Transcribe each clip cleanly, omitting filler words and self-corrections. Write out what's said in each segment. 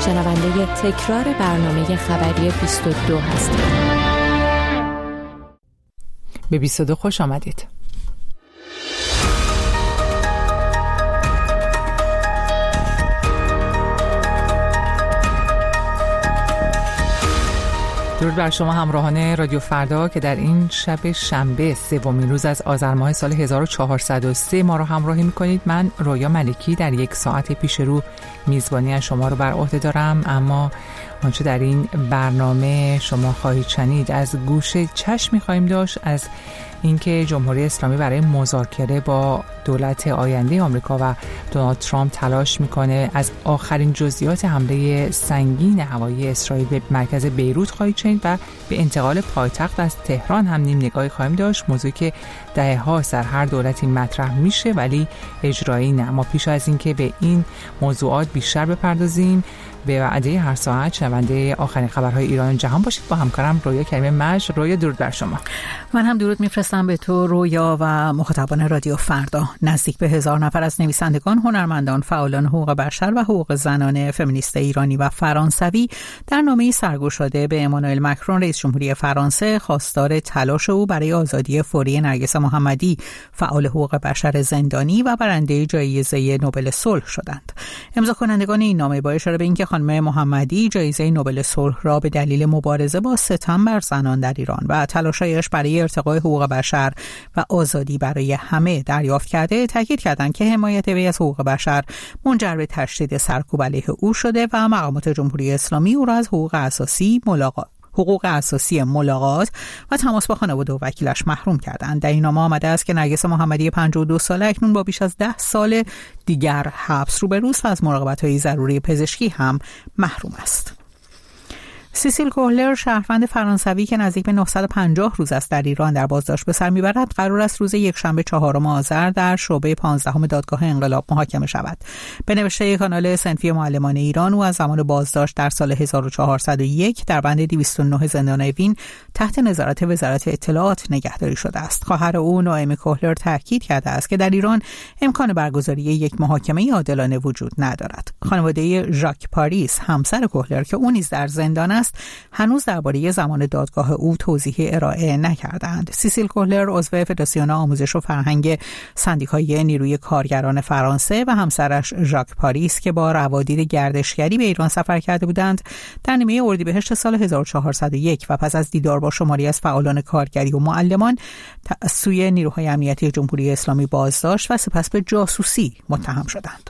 شنونده تکرار برنامه خبری 22 هستید. به 22 خوش آمدید. درود بر شما همراهان رادیو فردا که در این شب شنبه سومین روز از آذر ماه سال 1403 ما رو همراهی می‌کنید. من رویا ملکی در یک ساعت پیش رو میزبانی از شما رو بر عهده دارم، اما آنچه در این برنامه شما خواهید شنید از گوشه چشم می‌خواهیم داشت از اینکه جمهوری اسلامی برای مذاکره با دولت آینده آمریکا و دونالد ترامپ تلاش میکنه. از آخرین جزئیات حمله سنگین هوایی اسرائیل به مرکز بیروت خواهید شنید و به انتقال پایتخت از تهران هم نیم نگاهی خواهیم داشت، موضوعی که دهه‌ها در هر دولتی مطرح میشه ولی اجرایی نه. اما پیش از اینکه به این موضوعات بیشتر بپردازیم به وعده هر ساعت شنونده آخرین خبرهای ایران و جهان باشید با همکارم رویا کریمی مشر. رویا درود بر شما. من هم درود میفرستم به تو رویا و مخاطبان رادیو فردا. نزدیک به 1000 نفر از نویسندگان، هنرمندان، فعالان حقوق بشر و حقوق زنان فمینیست ایرانی و فرانسوی در نامه‌ای سرگوشاده به امانوئل مکرون رئیس جمهوری فرانسه خواستار تلاش او برای آزادی فوری نرگس محمدی، فعال حقوق بشر زندانی و برنده جایزه نوبل صلح شدند. امضا کنندگان این نامه با اشاره به اینکه خانم محمدی جایزه نوبل صلح را به دلیل مبارزه با ستم بر زنان در ایران و تلاش‌هایش برای ارتقای حقوق بشر و آزادی برای همه دریافت کرده، تاکید کردند که حمایت وی از حقوق بشر منجر به تشدید سرکوب علیه او شده و مقامات جمهوری اسلامی او را از حقوق اساسی ملاقات و تماس با خانواده و وکیلش محروم کردند. در این نامه آمده است که نرگس محمدی 52 ساله اکنون با بیش از 10 سال دیگر حبس روبروست و از مراقبت‌های ضروری پزشکی هم محروم است. سیسیل کوهلر، شهروند فرانسوی که نزدیک به 950 روز است در ایران در بازداشت به سر میبرد، قرار است روز یکشنبه 4 آذر در شعبه 15 دادگاه انقلاب محاکمه شود. به نوشته کانال صنفی معلمان ایران، او از زمان بازداشت در سال 1401 در بند 209 زندان اوین تحت نظارت وزارت اطلاعات نگهداری شده است. خواهر او نوئمی کوهلر تاکید کرده است که در ایران امکان برگزاری یک محاکمه عادلانه وجود ندارد. خانواده ژاک پاریس، همسر کوهلر که او نیز در زندان است، هنوز درباره زمان دادگاه او توضیح ارائه نکردند. سیسیل کوهلر عضو فدراسیون آموزش و فرهنگ سندیکای نیروی کارگران فرانسه و همسرش ژاک پاریس که با روادید گردشگری به ایران سفر کرده بودند، در نیمه اردیبهشت سال 1401 و پس از دیدار با شماری از فعالان کارگری و معلمان از سوی نیروهای امنیتی جمهوری اسلامی بازداشت و سپس به جاسوسی متهم شدند.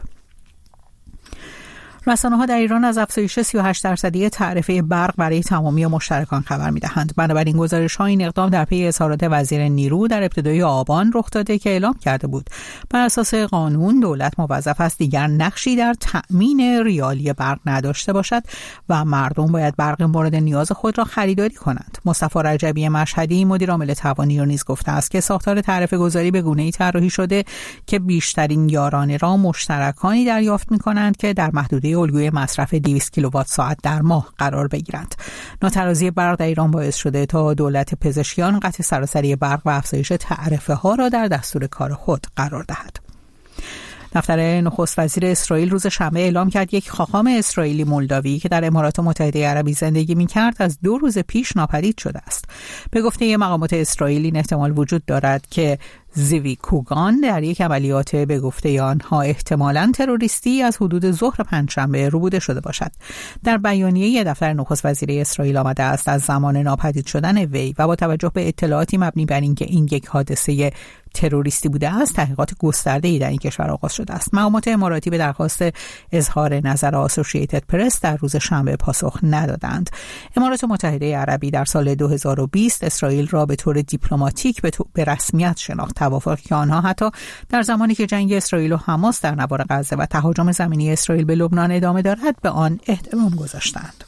رسانه‌ها در ایران از افزایش 38% تعرفه برق برای تمامی مشترکان خبر می‌دهند. بنابراین گزارش‌ها این اقدام در پی اظهارات وزیر نیرو در ابتدای آبان رخ داده که اعلام کرده بود بر اساس قانون دولت موظف است دیگر نقشی در تأمین ریالی برق نداشته باشد و مردم باید برق مورد نیاز خود را خریداری کنند. مصطفی رجبی مشهدی، مدیر عامل توانی نیز گفته است که ساختار تعرفه گذاری به گونه‌ای طراحی شده که بیشترین یارانه را مشترکانی دریافت می‌کنند که در محدوده الگوی مصرف 200 کیلووات ساعت در ماه قرار بگیرند. ناترازی برق در ایران باعث شده تا دولت پزشکیان قطع سراسری برق و افزایش تعرفه ها را در دستور کار خود قرار دهد. دفتر نخست وزیر اسرائیل روز شنبه اعلام کرد یک خاخام اسرائیلی مولداوی که در امارات متحده عربی زندگی می‌کرد از 2 روز پیش ناپدید شده است. به گفته مقامات اسرائیلی این احتمال وجود دارد که زیوی کوگان در یک عملیات به گفته آنها احتمالاً تروریستی از حدود ظهر پنجشنبه ربوده شده باشد. در بیانیه دفتر نخست وزیر اسرائیل آمده است از زمان ناپدید شدن وی و با توجه به اطلاعاتی مبنی بر اینکه این یک حادثه تروریستی بوده است، تحقیقات گسترده‌ای در این کشور آغاز شده است. مقامات اماراتی به درخواست اظهار نظر اسوسییتد پرس در روز شنبه پاسخ ندادند. امارات متحده عربی در سال 2020 اسرائیل را به طور دیپلماتیک به رسمیت شناخت، توافقی که آنها حتی در زمانی که جنگ اسرائیل و حماس در نوار غزه و تهاجم زمینی اسرائیل به لبنان ادامه دارد به آن احترام گذاشتند.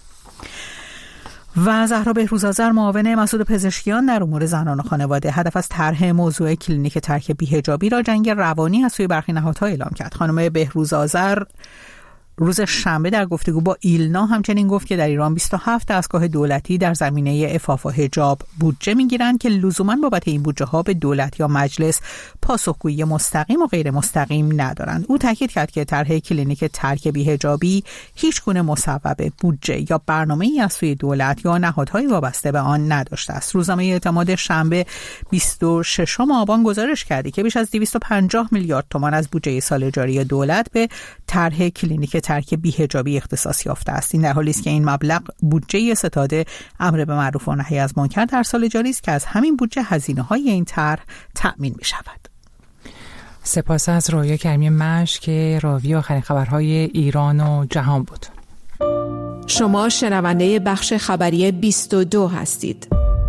و زهرا بهروزآذر، معاون مسعود پزشکیان در امور زنان و خانواده، هدف از طرح موضوع کلینیک ترک بی‌حجابی را جنگ روانی از سوی برخی نهادها اعلام کرد. خانم بهروزآذر روز شنبه در گفتگو با ایلنا همچنین گفت که در ایران 27 دستگاه دولتی در زمینه عفاف و حجاب بودجه میگیرند که لزوما بابت این بودجه ها به دولت یا مجلس پاسخگویی مستقیم و غیر مستقیم ندارند. او تاکید کرد که طرح کلینیک ترک بی‌حجابی هیچ گونه مصوبه، بودجه یا برنامه‌ای از سوی دولت یا نهادهای وابسته به آن نداشته است. روزنامه اعتماد شنبه 26 آبان گزارش کرده که بیش از 250 میلیارد تومان از بودجه سال جاری دولت به طرح کلینیک ترک بی‌حجابی اختصاص یافته است. این در حالی است که این مبلغ بودجه ستاد امر به معروف و نهی از منکر در سال جاری است که از همین بودجه هزینه‌های این طرح تأمین می‌شود. سپاس از رویا کریمی مشک که راوی آخرین خبرهای ایران و جهان بود. شما شنونده بخش خبری 22 هستید.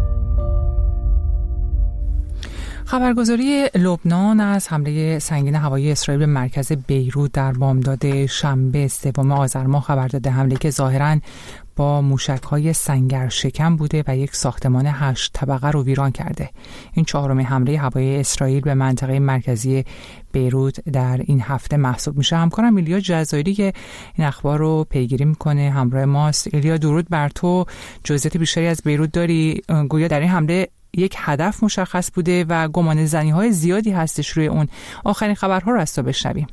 خبرگزاری لبنان از حمله سنگین هوایی اسرائیل به مرکز بیروت در بامداد شنبه 3 آذر ماه خبر داده. حمله که ظاهراً با موشک‌های سنگر شکن بوده و یک ساختمان 8 طبقه رو ویران کرده. این 4مین حمله هوایی اسرائیل به منطقه مرکزی بیروت در این هفته محسوب میشه. همکارم ایلیا جزایری که این اخبار رو پیگیری میکنه همراه ماست. ایلیا، درود بر تو. جزئیات بیشتری از بیروت داری؟ گویا در این حمله یک هدف مشخص بوده و گمان زنی‌های زیادی هستش روی اون. آخرین خبرها رو از تو بشنویم.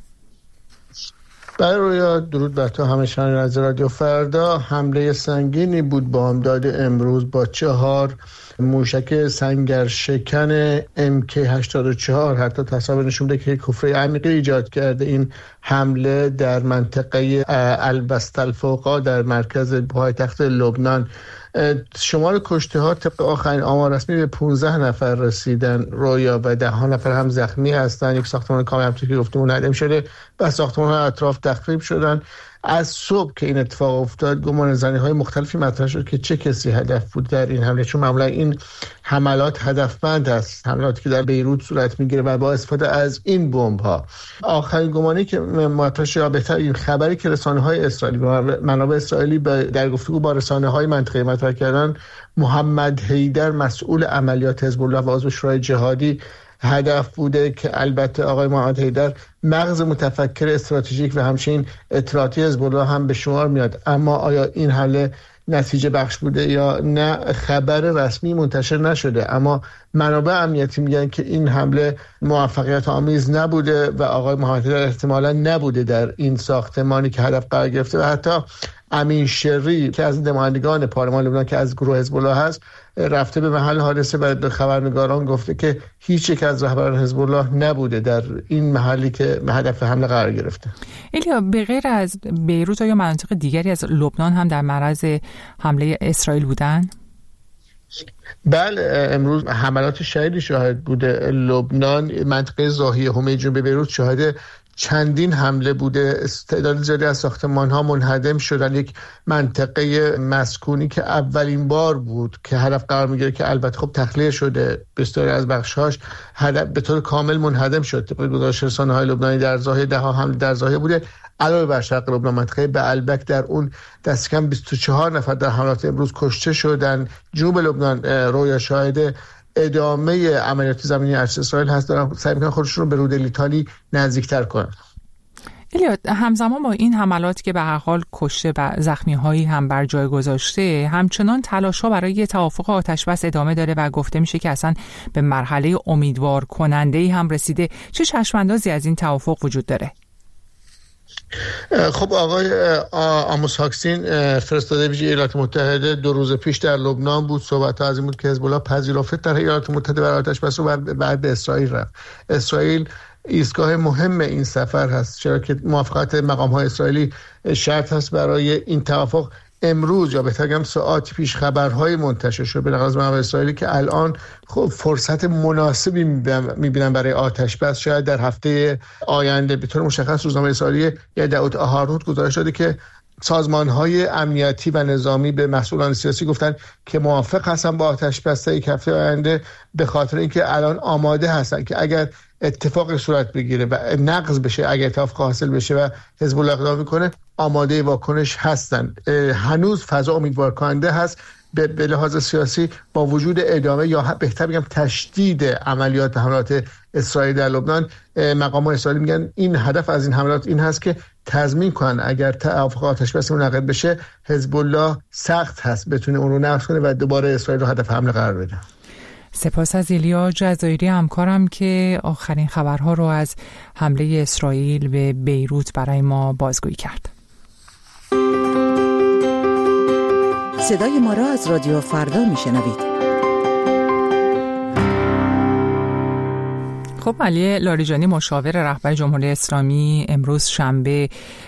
برای رویا، درود بر تو همه شنوندگان از رادیو فردا. حمله سنگینی بود بامداد امروز با 4 موشک سنگر شکن MK84. حتی تصاویر نشون میده که یک حفره عمیقی ایجاد کرده این حمله در منطقه البست الفوقا در مرکز پایتخت لبنان. شمار کشته ها طبق آخرین آمار رسمی به 15 نفر رسیدن رویا و 10 نفر هم زخمی هستن. یک ساختمان کامل همونطور که گفتیم منهدم شده و ساختمان ها اطراف تخریب شدن. از صبح که این اتفاق افتاد گمان زنی های مختلفی مطرح شد که چه کسی هدف بود در این حمله، چون معمولا این حملات هدفمند است، حملاتی که در بیروت صورت میگیره و با استفاده از این بمب ها. آخرین گمانی که مطرح شد، بهتر این خبری که رسانه های اسرائیلی و منابع اسرائیلی در گفتگو با رسانه های منطقه مطرح کردن، محمد حیدر مسئول عملیات حزب الله و عضو شورای جهادی هدف بوده که البته آقای محمد حیدر مغز متفکر استراتژیک و همچنین اطلاعاتی حزب الله هم به شمار میاد. اما آیا این حمله نتیجه بخش بوده یا نه خبر رسمی منتشر نشده، اما منابع امنیتی میگن که این حمله موفقیت آمیز نبوده و آقای محمد حیدر احتمالاً نبوده در این ساختمانی که هدف قرار گرفته و حتی امین شری که از نمایندگان پارلمان لبنان که از گروه حزب الله هست رفته به محل حادثه و به خبرنگاران گفته که هیچ یک از رهبران حزب الله نبوده در این محلی که هدف حمله قرار گرفته. ایلیا، به غیر از بیروت یا مناطق دیگری از لبنان هم در معرض حمله اسرائیل بودن؟ بله، امروز حملات شدیدی شاهد بوده لبنان. منطقه ضاحیه حومه جنوب بیروت شاهد چندین حمله بوده. تعداد زیادی از ساختمان‌ها منهدم شدن. یک منطقه مسکونی که اولین بار بود که هدف قرار میگیره که البته خب تخلیه شده، بسیاری از بخش‌هاش هدف به طور کامل منهدم شد. طبق گزارش رسانه‌های لبنانی در ضاحیه 10 حمله در ضاحیه بوده. علاوه بر شرق لبنان منطقه بعلبک در اون دست کم 24 نفر در حملات امروز کشته شدن. جنوب لبنان رویا شاهد ادامه عملیات زمینی ارتش اسرائیل هست، دارن سعی میکنن خودشون رو به رود لیتانی نزدیکتر کنن. ایلیا، همزمان با این حملات که به هر حال کشته و زخمی هایی هم بر جای گذاشته، همچنان تلاش ها برای توافق آتشبس ادامه داره و گفته میشه که اصلا به مرحله امیدوار کننده ای هم رسیده. چه چشماندازی از این توافق وجود داره؟ خب آقای آموس هاکسین فرستاده ویژه ایالات متحده 2 روز پیش در لبنان بود. صحبت‌ها از این بود که حزب الله پذیرفته در ایالات متحده برای آتشبس رو بعد به اسرائیل رفت. اسرائیل ایستگاه مهم این سفر هست، چرا که موافقت مقام‌های اسرائیلی شرط هست برای این توافق. امروز یا بهتر بگم ساعات پیش خبرهای منتشر شد به نقل از منابع اسرائیلی که الان خب فرصت مناسبی می‌بینن برای آتش‌بس. شاید در هفته آینده. به طور مشخص روزنامه اسرائیلی یدعوت آهارنوت گزارش داده که سازمان‌های امنیتی و نظامی به مسئولان سیاسی گفتن که موافق هستن با آتش‌بس یک هفته آینده، به خاطر اینکه الان آماده هستن که اگر اتفاق صورت بگیره و نقض بشه، اگر اتفاق حاصل بشه و حزب الله اقدام میکنه، آماده واکنش هستن. هنوز فضا امیدوار کننده هست به لحاظ سیاسی با وجود ادامه یا بهتر بگم تشدید عملیات حملات اسرائیل در لبنان. مقامات اسرائیلی میگن این هدف از این حملات این هست که تضمین کنن اگر توافق آتش بس منعقد بشه حزب الله سخت هست بتونه اون رو نقض کنه و دوباره اسرائیل رو هدف حمله قرار بده. سپاس از ایلیا جزایری همکارم که آخرین خبرها رو از حمله اسرائیل به بیروت برای ما بازگویی کرد. صدای ما را از رادیو فردا میشنوید. خب علی لاریجانی مشاور رهبر جمهوری اسلامی امروز شنبه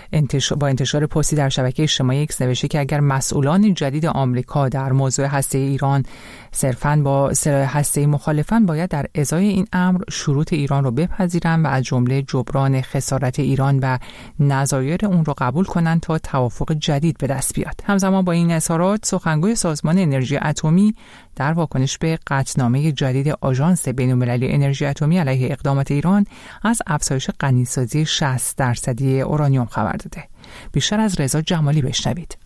با انتشار پستی در شبکه اجتماعی ایکس نوشته که اگر مسئولان جدید آمریکا در موضوع هسته ایران صرفاً با سلاح هسته‌ای مخالفن، باید در ازای این امر شروط ایران رو بپذیرن و از جمله جبران خسارت ایران و نظایر اون رو قبول کنن تا توافق جدید به دست بیاد. همزمان با این اظهارات سخنگوی سازمان انرژی اتمی در واکنش به قطعنامه جدید آژانس بین‌المللی انرژی اتمی علیه اقدامات ایران از افزایش غنیسازی 60% اورانیوم خبر داده. بیشتر از رضا جمالی بشنوید.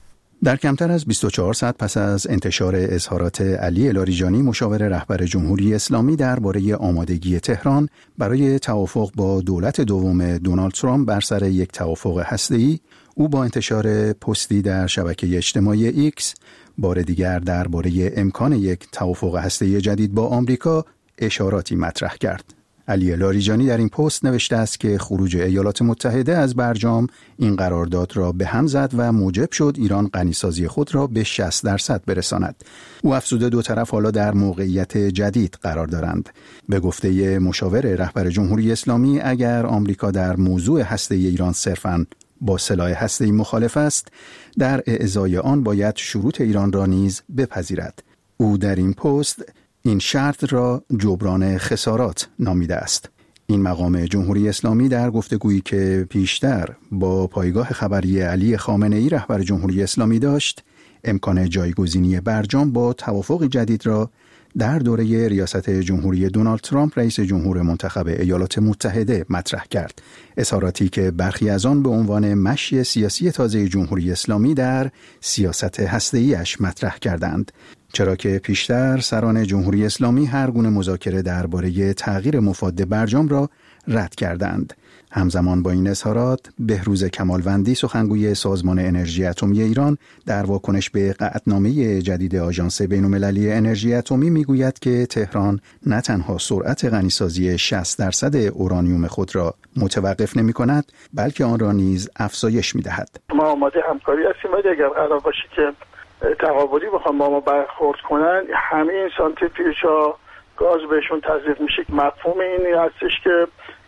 در کمتر از 24 ساعت پس از انتشار اظهارات علی لاریجانی مشاور رهبر جمهوری اسلامی درباره آمادگی تهران برای توافق با دولت دوم دونالد ترامپ بر سر یک توافق هسته‌ای، او با انتشار پستی در شبکه اجتماعی ایکس بار دیگر درباره امکان یک توافق هسته‌ای جدید با آمریکا اشاراتی مطرح کرد. علی لاریجانی در این پست نوشته است که خروج ایالات متحده از برجام این قرارداد را به هم زد و موجب شد ایران غنیسازی خود را به 60% برساند. او افزوده دو طرف حالا در موقعیت جدید قرار دارند. به گفته مشاور رهبر جمهوری اسلامی، اگر آمریکا در موضوع هسته‌ای ایران صرفاً با سلاح هسته‌ای مخالف است، در اعزای آن باید شروط ایران را نیز بپذیرد. او در این پست این شرط را جبران خسارات نامیده است. این مقام جمهوری اسلامی در گفتگویی که پیشتر با پایگاه خبری علی خامنه‌ای رهبر جمهوری اسلامی داشت، امکان جایگزینی برجام با توافق جدید را در دوره ریاست جمهوری دونالد ترامپ رئیس جمهور منتخب ایالات متحده مطرح کرد. اظهاراتی که برخی از آن به عنوان مشی سیاسی تازه جمهوری اسلامی در سیاست هسته‌ای‌اش مطرح کردند، چرا که پیشتر سران جمهوری اسلامی هر گونه مذاکره درباره تغییر مفاد برجام را رد کردند. همزمان با این اظهارات، بهروز کمالوندی سخنگوی سازمان انرژی اتمی ایران در واکنش به قطعنامه جدید آژانس بین‌المللی انرژی اتمی میگوید که تهران نه تنها سرعت غنیسازی 60% اورانیوم خود را متوقف نمی‌کند، بلکه آن را نیز افزایش می‌دهد. ما آماده همکاری هستیم، ولی اگر قرار باشه که تقابلی بخوام با ما برخورد کنن، همه این سانتریفیوژها گاز بهشون تزریق میشه. مفهوم این هستش که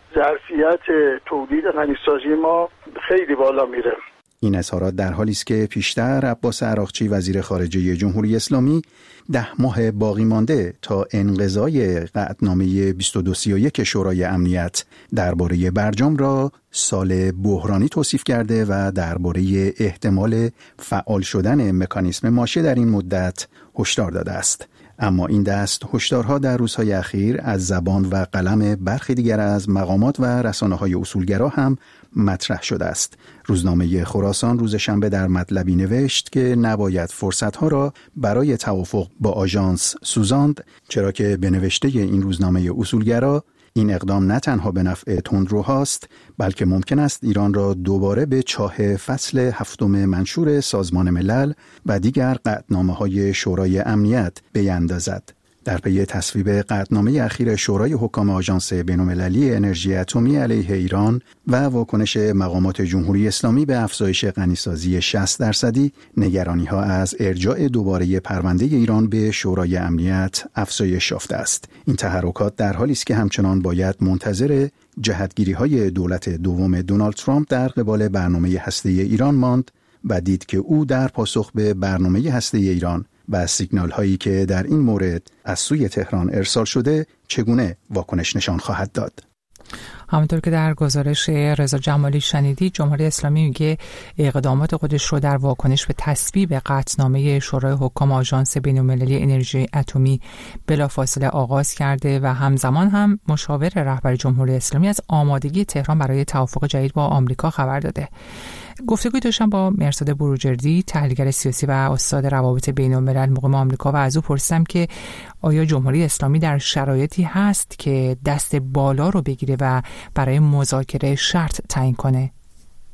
ظرفیت تولید غنیسازی ما خیلی بالا میره. این اظهارات در حالی است که پیشتر عباس عراقچی وزیر خارجه جمهوری اسلامی 10 ماه باقی مانده تا انقضای قطعنامه 2231 شورای امنیت درباره برجام را سال بحرانی توصیف کرده و درباره احتمال فعال شدن مکانیسم ماشه در این مدت هشدار داده است. اما این دست هشدارها در روزهای اخیر از زبان و قلم برخی دیگر از مقامات و رسانه‌های اصولگرا هم مطرح شده است. روزنامه خراسان روز شنبه در مطلبی نوشت که نباید فرصتها را برای توافق با آژانس سوزاند، چرا که به نوشته این روزنامه اصولگرا این اقدام نه تنها به نفع تندروهاست، بلکه ممکن است ایران را دوباره به چاه فصل 7 منشور سازمان ملل و دیگر قطعنامه‌های شورای امنیت بیندازد. در پی تصویب قطعنامه اخیر شورای حکام آژانس بین‌المللی انرژی اتمی علیه ایران و واکنش مقامات جمهوری اسلامی به افزایش غنیسازی 60%، نگرانی‌ها از ارجاع دوباره پرونده ایران به شورای امنیت افزایش یافته است. این تحرکات در حالی است که همچنان باید منتظر جهتگیری‌های دولت دوم دونالد ترامپ در قبال برنامه هسته‌ای ایران ماند و دید که او در پاسخ به برنامه هسته‌ای ایران و سیگنال هایی که در این مورد از سوی تهران ارسال شده چگونه واکنش نشان خواهد داد. همونطور که در گزارش رضا جمالی شنیدید، جمهوری اسلامی میگه اقدامات خودش رو در واکنش به تصویب قطعنامه شورای حکام آژانس بین‌المللی انرژی اتمی بلافاصله آغاز کرده و همزمان هم مشاور رهبر جمهوری اسلامی از آمادگی تهران برای توافق جدید با آمریکا خبر داده. گفتگوی داشتم با مرصاد بروجردی، تحلیلگر سیاسی و استاد روابط بین‌الملل مقیم آمریکا و از او پرسیدم که آیا جمهوری اسلامی در شرایطی هست که دست بالا رو بگیره و برای مذاکره شرط تعیین کنه؟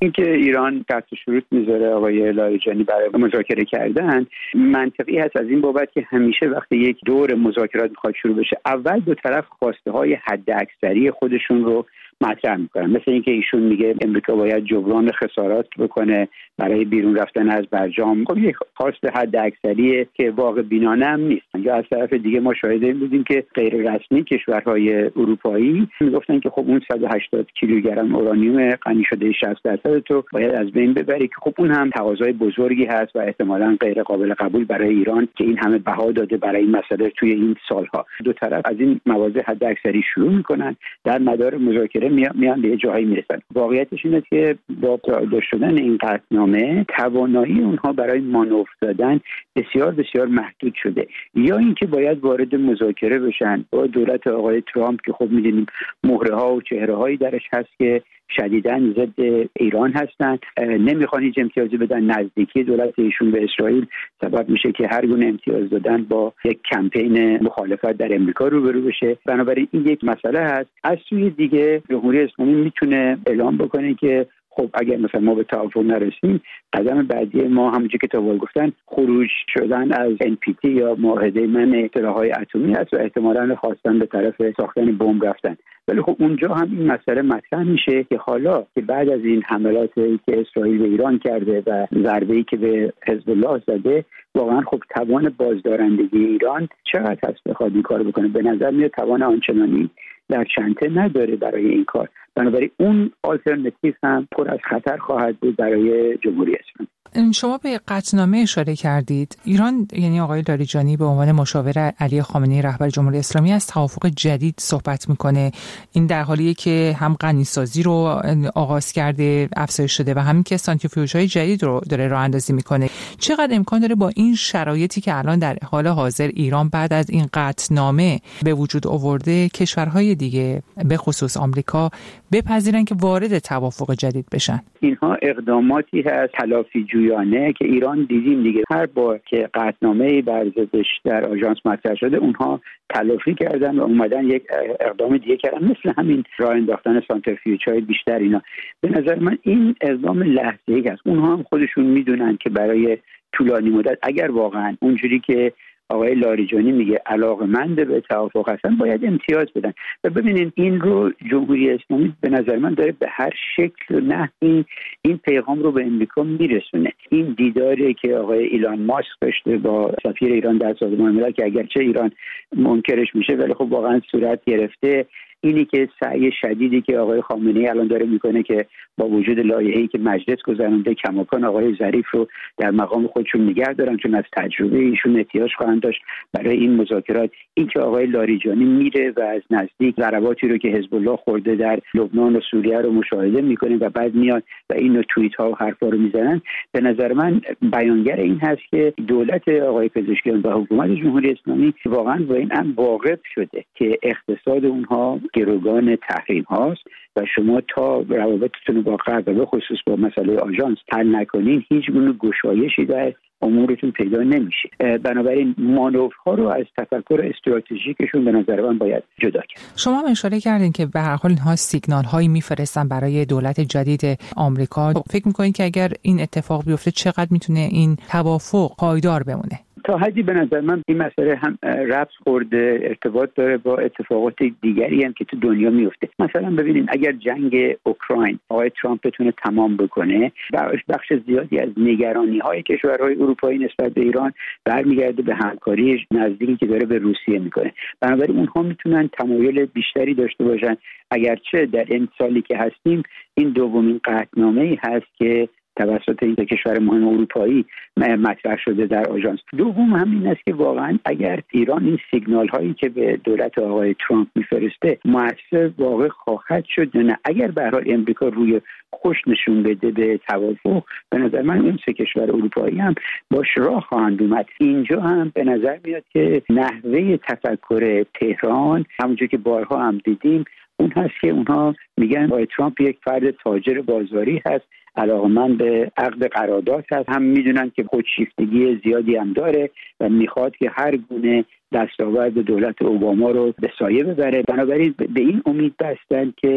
اینکه ایران قطع شروط میذاره آقای لاریجانی برای مذاکره کردن منطقی هست از این بابت که همیشه وقتی یک دور مذاکرات میخواد شروع بشه اول دو طرف خواسته های حد اکثری خودشون رو مطرح میکنن. مثل اینکه ایشون میگه امریکا باید جبران خسارات بکنه برای بیرون رفتن از برجام. خب یک خواست حد اکثریه که واقع بینانه هم نیست. یا از طرف دیگه ما شاهد این بودیم که غیر رسمی کشورهای اروپایی میگفتن که خب اون 180 کیلوگرم اورانیوم غنی شده 60% تو باید از بین ببری که خب اون هم تقاضای بزرگی هست و احتمالاً غیر قابل قبول برای ایران که این همه بها داده برای این مسئله توی این سالها. دو طرف از این مواضع حد اکثری شروع میکنن، در مدار مذاکره میان به جایی میرسن. واقعیتش اینه که با داشته شدن این قطعنامه توانایی اونها برای مانور دادن بسیار بسیار محدود شده. یا اینکه باید وارد مذاکره بشن با دولت آقای ترامپ که خب میدونیم مهره ها و چهره هایی درش هست که شدیداً ضد ایران هستند، نمیخوان هیچ امتیازی بدن. نزدیکی دولت ایشون به اسرائیل سبب میشه که هر گونه امتیاز دادن با یک کمپین مخالفت در امریکا روبرو بشه. بنابراین این یک مسئله هست. از سوی دیگه جمهوری اسلامی میتونه اعلام بکنه که خب اگر مثلا ما به توافق نرسیم قدم بعدی ما همونجوری که تا گفتن خروج شدن از NPT یا معاهده منع سلاح‌های اتمی است و احتمالاً خواستن به طرف ساختن بمب رفتن. ولی خب اونجا هم این مسئله مطرح میشه که حالا که بعد از این حملاتی که اسرائیل به ایران کرده و ضربه‌ای که به حزب الله زده واقعا خب توان بازدارندگی ایران چقدر هست بخواد این کار بکنه؟ به نظر میاد توان آنچنانی در چنته نداره برای این کار. بنابراین اون آلترناتیو هم پر از خطر خواهد بود برای جمهوری اسلامی. شما به قطعنامه اشاره کردید. ایران یعنی آقای لاریجانی به عنوان مشاور علی خامنه‌ای رهبر جمهوری اسلامی از توافق جدید صحبت میکنه. این در حالیه که هم غنیسازی رو آغاز کرده، افزایش شده و همین که سانتریفیوژهای جدید رو داره راه اندازی میکنه. چقدر امکان داره با این شرایطی که الان در حال حاضر ایران بعد از این قطعنامه به وجود آورده کشورهای دیگه به خصوص آمریکا بپذیرن که وارد توافق جدید بشن؟ اینها اقداماتی هست تلافی جویانه که ایران دیدیم دیگه. هر بار که قطعنامه‌ای بر ضدش در آژانس مطرح شده اونها تلافی کردن و اومدن یک اقدام دیگه کردن، مثل همین راه انداختن سانتریفیوژهای بیشتر. اینا به نظر من این اقدام لحظه‌ای است. اونها هم خودشون میدونن که برای طولانی مدت اگر واقعا اونجوری که آقای لاریجانی میگه علاقه‌مند به توافق هستن باید امتیاز بدن. و ببینید این رو جمهوری اسلامی به نظر من داره به هر شکل و نحوی این پیغام رو به امریکا میرسونه. این دیداری که آقای ایلان ماسک داشته با سفیر ایران در سازمان ملل که اگرچه ایران منکرش میشه ولی خب واقعا صورت گرفته، اینی که سعی شدیدی که آقای خامنه‌ای الان داره میکنه که با وجود لایحه‌ای که مجلس گذرونده کماکان آقای ظریف رو در مقام خودشون نگه دارن چون از تجربه ایشون احتیاج خواهند داشت برای این مذاکرات. این که آقای لاریجانی میره و از نزدیک ضرباتی رو که حزب الله خورده در لبنان و سوریه رو مشاهده میکنه و بعد میاد و اینو توییت ها و حرفا رو میزنن، به نظر من بیانگر این هست که دولت آقای پزشکیان و حکومت جمهوری اسلامی واقعا با این امر واقف شده که اقتصاد اونها گروگان تحریم هاست و شما تا روابطتون رو با غرب و به خصوص با مسئله آژانس حل نکنین هیچ گونه گشایشی در امورتون پیدا نمیشه. بنابراین مانورها رو از تفکر استراتژیکشون به نظر من باید جدا کرد. شما هم اشاره کردین که به هر حال اینها سیگنال هایی میفرستن برای دولت جدید آمریکا. فکر میکنین که اگر این اتفاق بیفته چقدر میتونه این توافق پایدار بمونه؟ تا حدی به نظر من این مسئله هم ربط خورده ارتباط داره با اتفاقات دیگری هم که تو دنیا میفته. مثلا ببینید اگر جنگ اوکراین آقای ترامپ بتونه تمام بکنه، بخش زیادی از نگرانی‌های کشورهای اروپایی نسبت به ایران برمیگرده به همکاری نزدیکی که داره به روسیه میکنه. بنابراین اونها میتونن تمایل بیشتری داشته باشن. اگرچه در این سالی که هستیم این دومین قطعنامه‌ای هست که توسط این کشور مهم اروپایی مطرح شده در آژانس. دوم همین است که واقعا اگر ایران این سیگنال هایی که به دولت آقای ترامپ میفرسته مؤثر واقع خواهد شد نه، اگر به هر حال امریکا روی خوش نشون بده به توافق، به نظر من این سه کشور اروپایی هم باش راه خواهند اومد. اینجا هم به نظر میاد که نحوه تفکر تهران همونجور که بارها هم دیدیم اون هست که اونها میگن آقای ترامپ یک فرد تاجر بازاری هست، علاقه‌مند به عقد قرارداد هست، هم میدونن که خودشیفتگی زیادی هم داره و میخواد که هر گونه دستاورد دولت اوباما رو به سایه ببره. بنابراین به این امید بستن که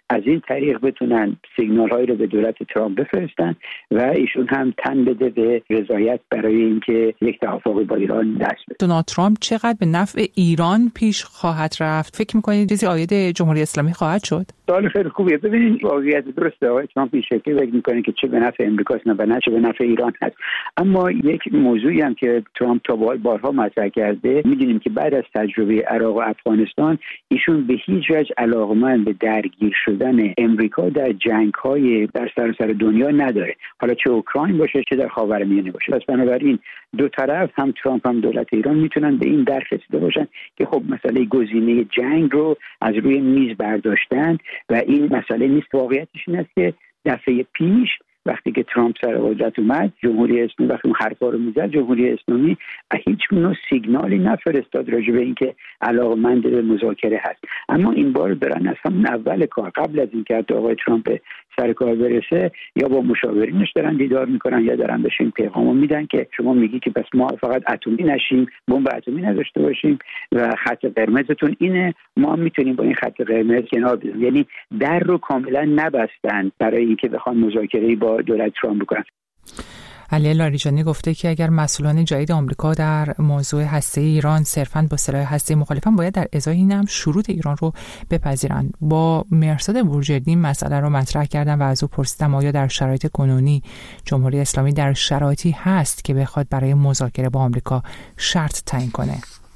از این طریق بتونن سیگنال هایی رو به دولت ترامپ بفرستن و ایشون هم تن بده به رضایت برای اینکه یک توافق با ایران دست بده. دونالد ترامپ چقدر به نفع ایران پیش خواهد رفت؟ فکر می‌کنید چیزی عاید جمهوری اسلامی خواهد شد؟ سوال خیلی خوبیه. ببینید واقعیت درسته، آقای ترامپ این شکلی فکر می‌کنه که چه به نفع امریکاست نه به نفع ایران هست. اما یک موضوعی هم که ترامپ تا بارها مطرح کرده، می‌دونیم که بعد از تجربه عراق و افغانستان ایشون به هیچ وجه علاقه‌مند به درگیر شدن امریکا در جنگ‌های در سراسر دنیا نداره، حالا چه اوکراین باشه چه در خاورمیانه باشه. پس بنابراین دو طرف، هم ترامپ هم دولت ایران، میتونن به این درک رسیده باشن که خب مسئله گزینه جنگ رو از روی میز برداشتن و این مسئله نیست. واقعیتش این است که دفعه پیش وقتی که ترامپ سر قدرت اومد، جمهوری اسلامی وقتی اون حرفا رو میزد، جمهوری اسلامی هیچ نوع سیگنالی نفرستاد راجع به اینکه علاقمند به مذاکره هست. اما این بار دارن از همون اول کار، قبل از اینکه آقای ترامپ سر کار برسه، یا با مشاورینش دارن دیدار میکنن یا دارن بهش این پیغامو میدن که شما میگی که پس ما فقط اتمی نشیم، بمب اتمی نداشته باشیم و خط قرمزتون اینه، ما میتونیم با این خط قرمز کنار بیاییم. یعنی در رو کاملا نبستن برای اینکه بخوان مذاکره با دولت ترامپ بکنن. علی لاریجانی گفته که اگر مسئولان جدید آمریکا در موضوع هسته ایران صرفاً با سلاح هسته مخالفن، باید در ازای این هم شروط ایران رو بپذیرند. با مرصاد بورجردی مسئله رو مطرح کردم و از او پرسیدم آیا در شرایط کنونی جمهوری اسلامی در شرایطی هست که بخواد برای مذاکره با آمریکا شرط تعیین کنه.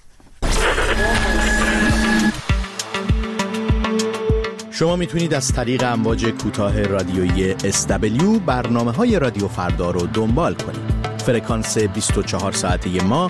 شما میتونید از طریق امواج کوتاه رادیویی SW برنامه‌های رادیو فردا رو دنبال کنید. فرکانس 24 ساعته ما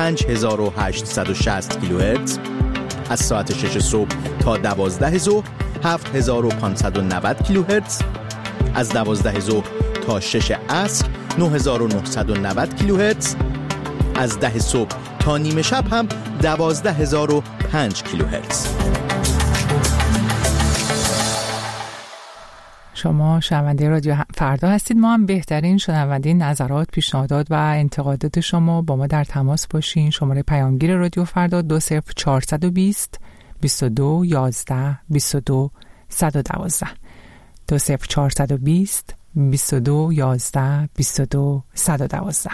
5860 کیلوهرتز، از ساعت 6 صبح تا 12 ظهر 7590 کیلوهرتز، از 12 ظهر تا 6 عصر 9990 کیلوهرتز، از 10 صبح تا نیمه شب هم 12005 کیلوهرتز. شما شنونده رادیو فردا هستید. ما هم بهترین شنونده نظرات، پیشنهادات و انتقادات شما با ما در تماس باشین. شماره پیامگیر رادیو فردا 20420 22 11 22 112 20420 22 11 22 112.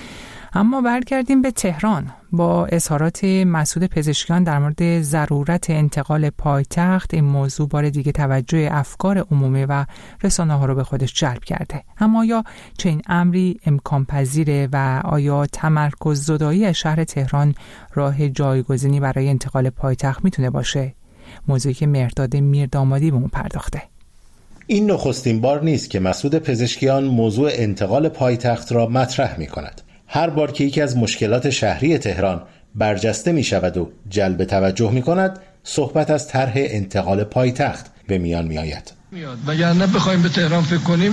اما برگردیم به تهران. با اظهارات مسعود پزشکیان در مورد ضرورت انتقال پایتخت، این موضوع بار دیگه توجه افکار عمومی و رسانه‌ها رو به خودش جلب کرده. اما آیا چنین امری امکان پذیره و آیا تمرکز زدایی از شهر تهران راه جایگزینی برای انتقال پایتخت میتونه باشه؟ موضوعی که مهرداد میردامادی به اون پرداخته. این نخستین بار نیست که مسعود پزشکیان موضوع انتقال پایتخت را مطرح می‌کند. هر بار که یکی از مشکلات شهری تهران برجسته می شود و جلب توجه می کند، صحبت از طرح انتقال پایتخت به میان می آید. وگرنه بخوایم به تهران فکر کنیم،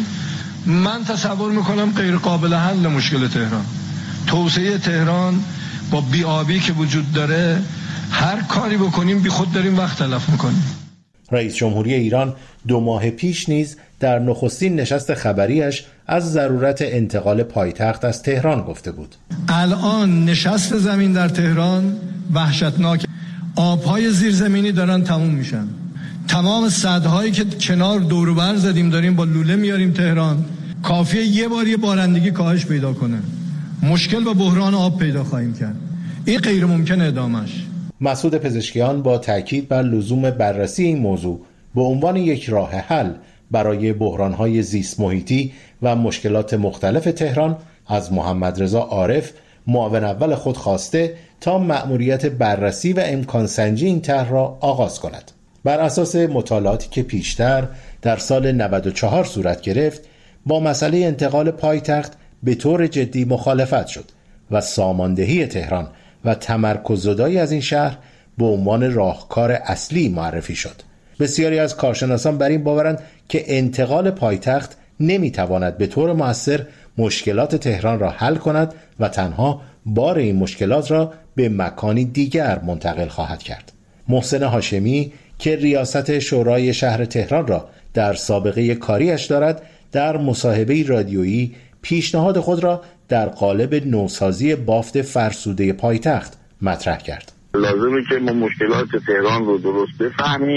من تصور می کنم غیر قابل حل مشکل تهران. توسعه تهران با بی‌آبی که وجود داره، هر کاری بکنیم بی خود داریم وقت تلف می کنیم. رئیس جمهوری ایران 2 ماه پیش نیز در نخستین نشست خبریش از ضرورت انتقال پایتخت از تهران گفته بود. الان نشست زمین در تهران وحشتناک. آبهای زیرزمینی دارن تموم میشن. تمام سدهایی که کنار دور و بر زدیم داریم با لوله میاریم تهران. کافیه یه بار یه بارندگی کاهش پیدا کنه، مشکل و بحران آب پیدا خواهیم کرد. این غیر ممکن ادامش. مسعود پزشکیان با تاکید بر لزوم بررسی این موضوع به عنوان یک راه حل برای بحران‌های زیست محیطی و مشکلات مختلف تهران از محمد رضا عارف، معاون اول خود، خواسته تا مأموریت بررسی و امکان سنجی این طرح را آغاز کند. بر اساس مطالعاتی که پیشتر در سال 94 صورت گرفت، با مسئله انتقال پایتخت به طور جدی مخالفت شد و ساماندهی تهران و تمرکز زدایی از این شهر به عنوان راهکار اصلی معرفی شد. بسیاری از کارشناسان بر این باورند که انتقال پایتخت نمیتواند به طور مؤثر مشکلات تهران را حل کند و تنها بار این مشکلات را به مکانی دیگر منتقل خواهد کرد. محسن هاشمی که ریاست شورای شهر تهران را در سابقه کاریش دارد، در مصاحبه رادیویی پیشنهاد خود را در قالب نوسازی بافت فرسوده پایتخت مطرح کرد. لازمه که ما مشکلات تهران رو درست بفهمیم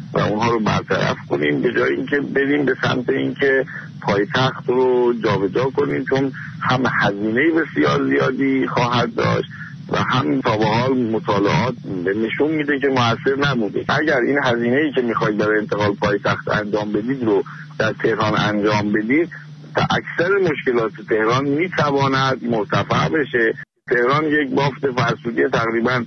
و اونها رو برطرف کنیم، به جای اینکه بریم به سمت اینکه پایتخت رو جابجا کنیم، چون هم هزینه بسیار زیادی خواهد داشت و هم تا به حال مطالعات نشون میده که موثر نبوده. اگر این هزینه‌ای که میخواید برای انتقال پایتخت انجام بدید رو در تهران انجام بدید، تا اکثر مشکلات تهران میتواند مرتفع بشه. تهران یک بافت فرسودی تقریبا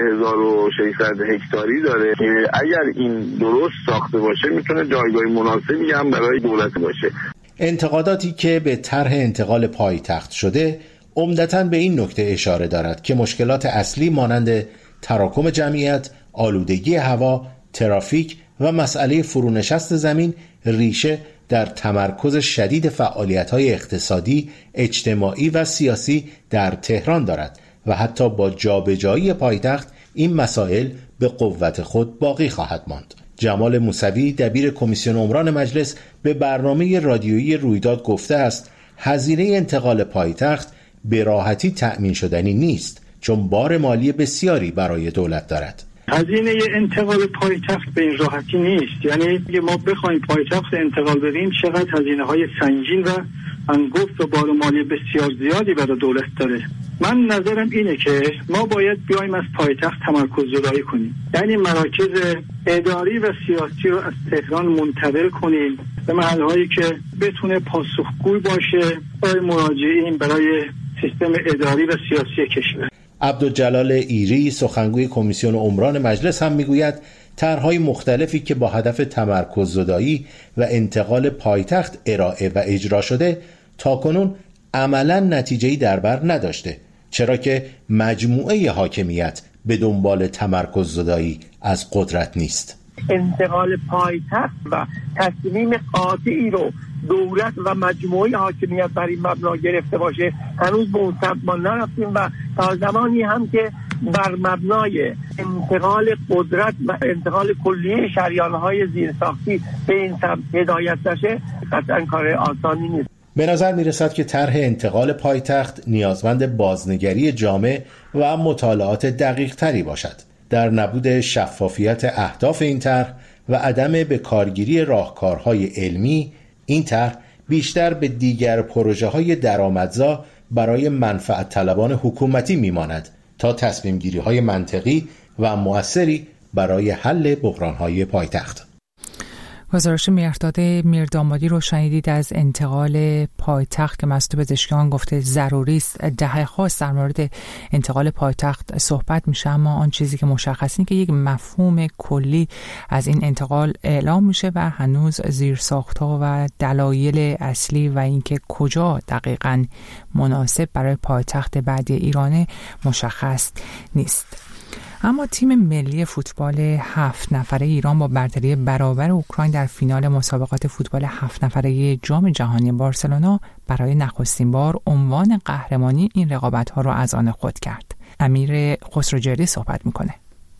3600 هکتاری داره که اگر این درست ساخته باشه میتونه جایگاه مناسبی هم برای دولت باشه. انتقاداتی که به طرح انتقال پایتخت شده عمدتاً به این نکته اشاره دارد که مشکلات اصلی مانند تراکم جمعیت، آلودگی هوا، ترافیک و مسئله فرونشست زمین ریشه در تمرکز شدید فعالیت‌های اقتصادی، اجتماعی و سیاسی در تهران دارد و حتی با جابجایی پایتخت این مسائل به قوت خود باقی خواهد ماند. جمال موسوی دبیر کمیسیون عمران مجلس به برنامه رادیویی رویداد گفته است هزینه انتقال پایتخت به راحتی تأمین شدنی نیست، چون بار مالی بسیاری برای دولت دارد. هزینه انتقال پایتخت به این راحتی نیست. یعنی اگه ما بخوایم پایتخت انتقال بدیم چقدر هزینه‌های سنگین و انگفت و بار مالی بسیار زیادی برای دولت داره. من نظرم اینه که ما باید بیایم از پایتخت تمرکز زدایی کنیم، یعنی مراکز اداری و سیاسی رو از تهران منتقل کنیم به محلهایی که بتونه پاسخگوی باشه برای مراجعین، برای سیستم اداری و سیاسی کشور. عبدالجلال ایری سخنگوی کمیسیون عمران مجلس هم میگوید طرح‌های مختلفی که با هدف تمرکز زدایی و انتقال پایتخت ارائه و اجرا شده تاکنون عملاً نتیجه‌ای در بر نداشته، چرا که مجموعه حاکمیت به دنبال تمرکز زدایی از قدرت نیست. انتقال پایتخت و تصمیم قاطعی رو دولت و مجموعه حاکمیت بر این مبنا گرفته باشه هنوز به اون سمت ما نرفتیم و تا زمانی هم که بر مبنای انتقال قدرت و انتقال کلیه شریان‌های زیرساختی به این سمت هدایت نشه قطعاً کار آسانی نیست. به نظر میرسد که طرح انتقال پایتخت نیازمند بازنگری جامع و مطالعات دقیق تری باشد. در نبود شفافیت اهداف این طرح و عدم به کارگیری راهکارهای علمی، این طرح بیشتر به دیگر پروژه‌های درآمدزا برای منفعت طلبان حکومتی میماند تا تصمیم گیری‌های منطقی و مؤثری برای حل بحران‌های پایتخت. گزارش مهرداد میردامادی رو شنیدید از انتقال پایتخت که مسئول پزشکیان گفته ضروری است. دهه هاست در مورد انتقال پایتخت صحبت میشه، اما آن چیزی که مشخص اینه که یک مفهوم کلی از این انتقال اعلام میشه و هنوز زیرساخت‌ها و دلایل اصلی و اینکه کجا دقیقاً مناسب برای پایتخت بعدی ایران مشخص نیست. اما تیم ملی فوتبال 7 نفره ایران با برتری برابر اوکراین در فینال مسابقات فوتبال 7 نفره جام جهانی بارسلونا برای نخستین بار عنوان قهرمانی این رقابت‌ها را از آن خود کرد. امیر خسروجردی صحبت میکنه.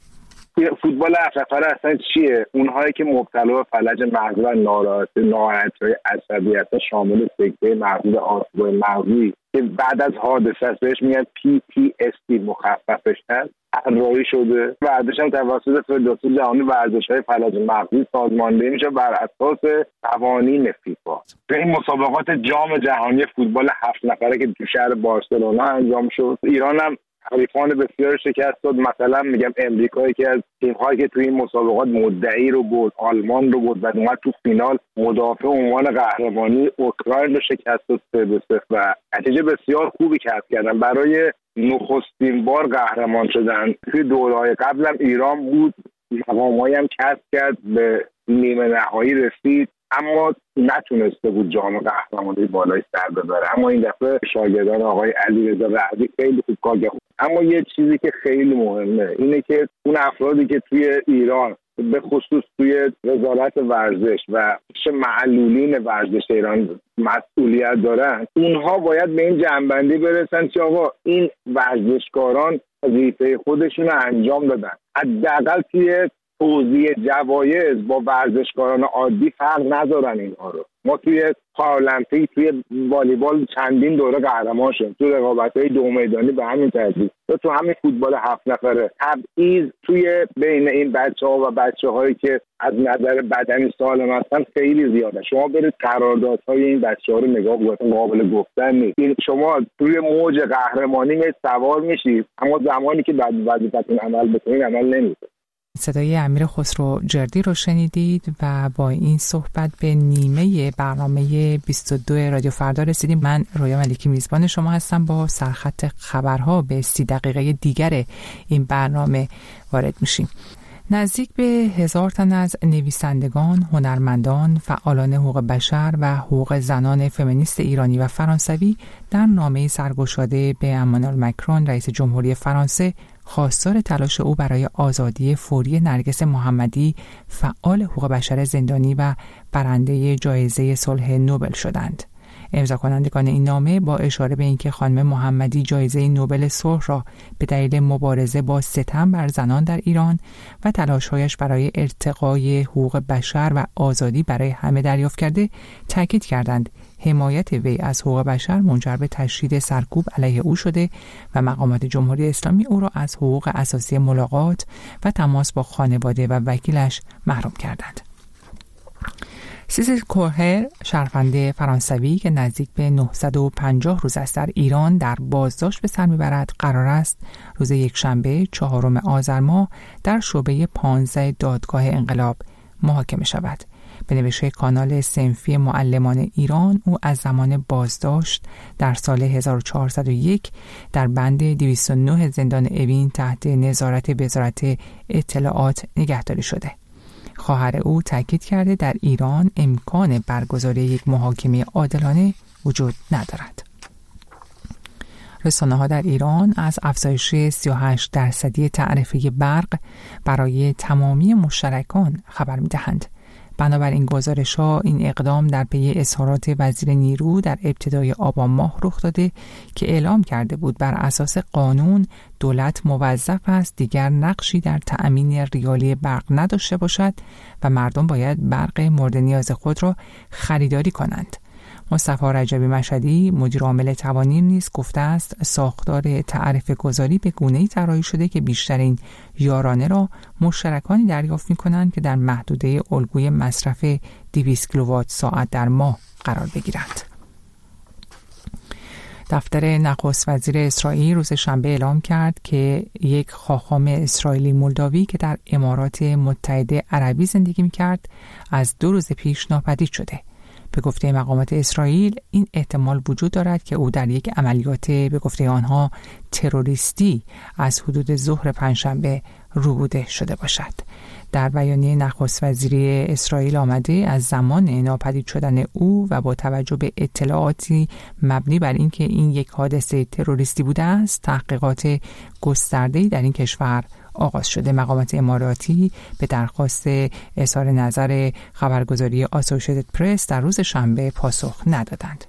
فوتبال 7 نفره اصلا چیه؟ اونهایی که مبتلا به فلج مغزی و ناراحتی‌های عصبی هستن، شامل سکته مغزی، آسیب‌های مغزی که بعد از حادثه است، بهش میگن PTSD مخففش هست، طراحی شده. ورزش هم توسط فدراسیون جهانی ورزش‌های فلج مغزی سازماندهی میشه بر اساس قوانین فیفا. به این مسابقات جام جهانی فوتبال 7 نفره که تو شهر بارسلونا انجام شد، ایران هم حریفان بسیار شکست داد. مثلا میگم امریکایی که از تیم‌هایی که توی این مسابقات مدعی رو برد، آلمان رو برد و اومد تو فینال مدافع عنوان قهرمانی اوکراین رو شکست داد 3-0 و نتیجه بسیار خوبی کسب کردن. برای نخستین بار قهرمان شدن. توی دوره‌های قبل هم ایران بود، مقامایی هم کسب کرد، به نیمه نهایی رسید، اما نتونسته بود جام قهرمانی بالای سر ببره. اما این دفعه شاگردان آقای علیرضا رعدی خیلی خوب کار کردن. اما یه چیزی که خیلی مهمه اینه که اون افرادی که توی ایران به خصوص توی وزارت ورزش و معلولین ورزش ایران مسئولیت دارن، اونها باید به این جنبندی برسن که آقا این ورزشکاران وظیفه خودشون رو انجام دادن. حداقل توی توزیع جوایز با ورزشکاران عادی فرق نذارن اینها رو. ما توی پارالمپیک توی والیبال چندین دوره قهرمان شدیم، تو رقابت‌های دو میدانی به همین ترتیب، تو همین فوتبال 7 نفره. تبعیض توی بین این بچه‌ها و بچه‌هایی که از نظر بدنی سالم هستن خیلی زیاده. شما برید قراردادهای این بچه‌ها رو نگاه کنید، قابل گفتن نیست. شما توی موج قهرمانی سوار میشید، اما زمانی که بعد وظیفتون عمل بکنید عمل نمی‌کنید. صدای امیر خسرو جردی رو شنیدید و با این صحبت به نیمه برنامه 22 رادیو فردا رسیدیم. من رویا ملکی میزبان شما هستم. با سرخط خبرها به 30 دقیقه دیگر این برنامه وارد میشیم. نزدیک به 1000 تن از نویسندگان، هنرمندان، فعالان حقوق بشر و حقوق زنان فمینیست ایرانی و فرانسوی در نامه سرگشاده به امانوئل مکرون رئیس جمهوری فرانسه خواستار تلاش او برای آزادی فوری نرگس محمدی، فعال حقوق بشر زندانی و برنده جایزه صلح نوبل شدند. امضا کنندگان این نامه با اشاره به اینکه خانم محمدی جایزه نوبل صلح را به دلیل مبارزه با ستم بر زنان در ایران و تلاش‌هایش برای ارتقای حقوق بشر و آزادی برای همه دریافت کرده، تاکید کردند حمایت وی از حقوق بشر منجر به تشدید سرکوب علیه او شده و مقامات جمهوری اسلامی او را از حقوق اساسی ملاقات و تماس با خانواده و وکیلش محروم کردند. سیسیل کورهر، شهروند فرانسوی که نزدیک به 950 روز است در ایران در بازداشت به سر میبرد، قرار است روز یکشنبه 4 آذر ماه در شعبه 15 دادگاه انقلاب محاکمه شود. به نوشته کانال صنفی معلمان ایران، او از زمان بازداشت در سال 1401 در بند 209 زندان اوین تحت نظارت وزارت اطلاعات نگهداری شده. خواهر او تاکید کرده در ایران امکان برگزاری یک محاکمه عادلانه وجود ندارد. رسانه‌ها در ایران از افزایش 38% تعرفه برق برای تمامی مشترکان خبر می‌دهند. بنابراین گزارش‌ها این اقدام در پی اظهارات وزیر نیرو در ابتدای آبان ماه رخ داده که اعلام کرده بود بر اساس قانون دولت موظف است دیگر نقشی در تأمین ریالی برق نداشته باشد و مردم باید برق مورد نیاز خود را خریداری کنند. مصطفی رجبی مشهدی، مدیر عامل توانیر، نیز گفته است ساختار تعرفه گذاری به گونه‌ای طراحی شده که بیشترین یارانه را مشترکانی دریافت می‌کنند که در محدوده الگوی مصرف 200 کیلووات ساعت در ماه قرار بگیرند. دفتر نخست وزیر اسرائیل روز شنبه اعلام کرد که یک خاخام اسرائیلی مولداوی که در امارات متحده عربی زندگی می‌کرد از 2 روز پیش ناپدید شده. به گفته مقامات اسرائیل این احتمال وجود دارد که او در یک عملیات به گفته آنها تروریستی از حدود ظهر پنجشنبه روبوده شده باشد. در بیانیه نخست وزیری اسرائیل آمده از زمان ناپدید شدن او و با توجه به اطلاعاتی مبنی بر اینکه این یک حادثه تروریستی بوده است، تحقیقات گسترده‌ای در این کشور آغاز شده. مقامات اماراتی به درخواست اظهار نظر خبرگزاری آسوشیتد پرس در روز شنبه پاسخ ندادند.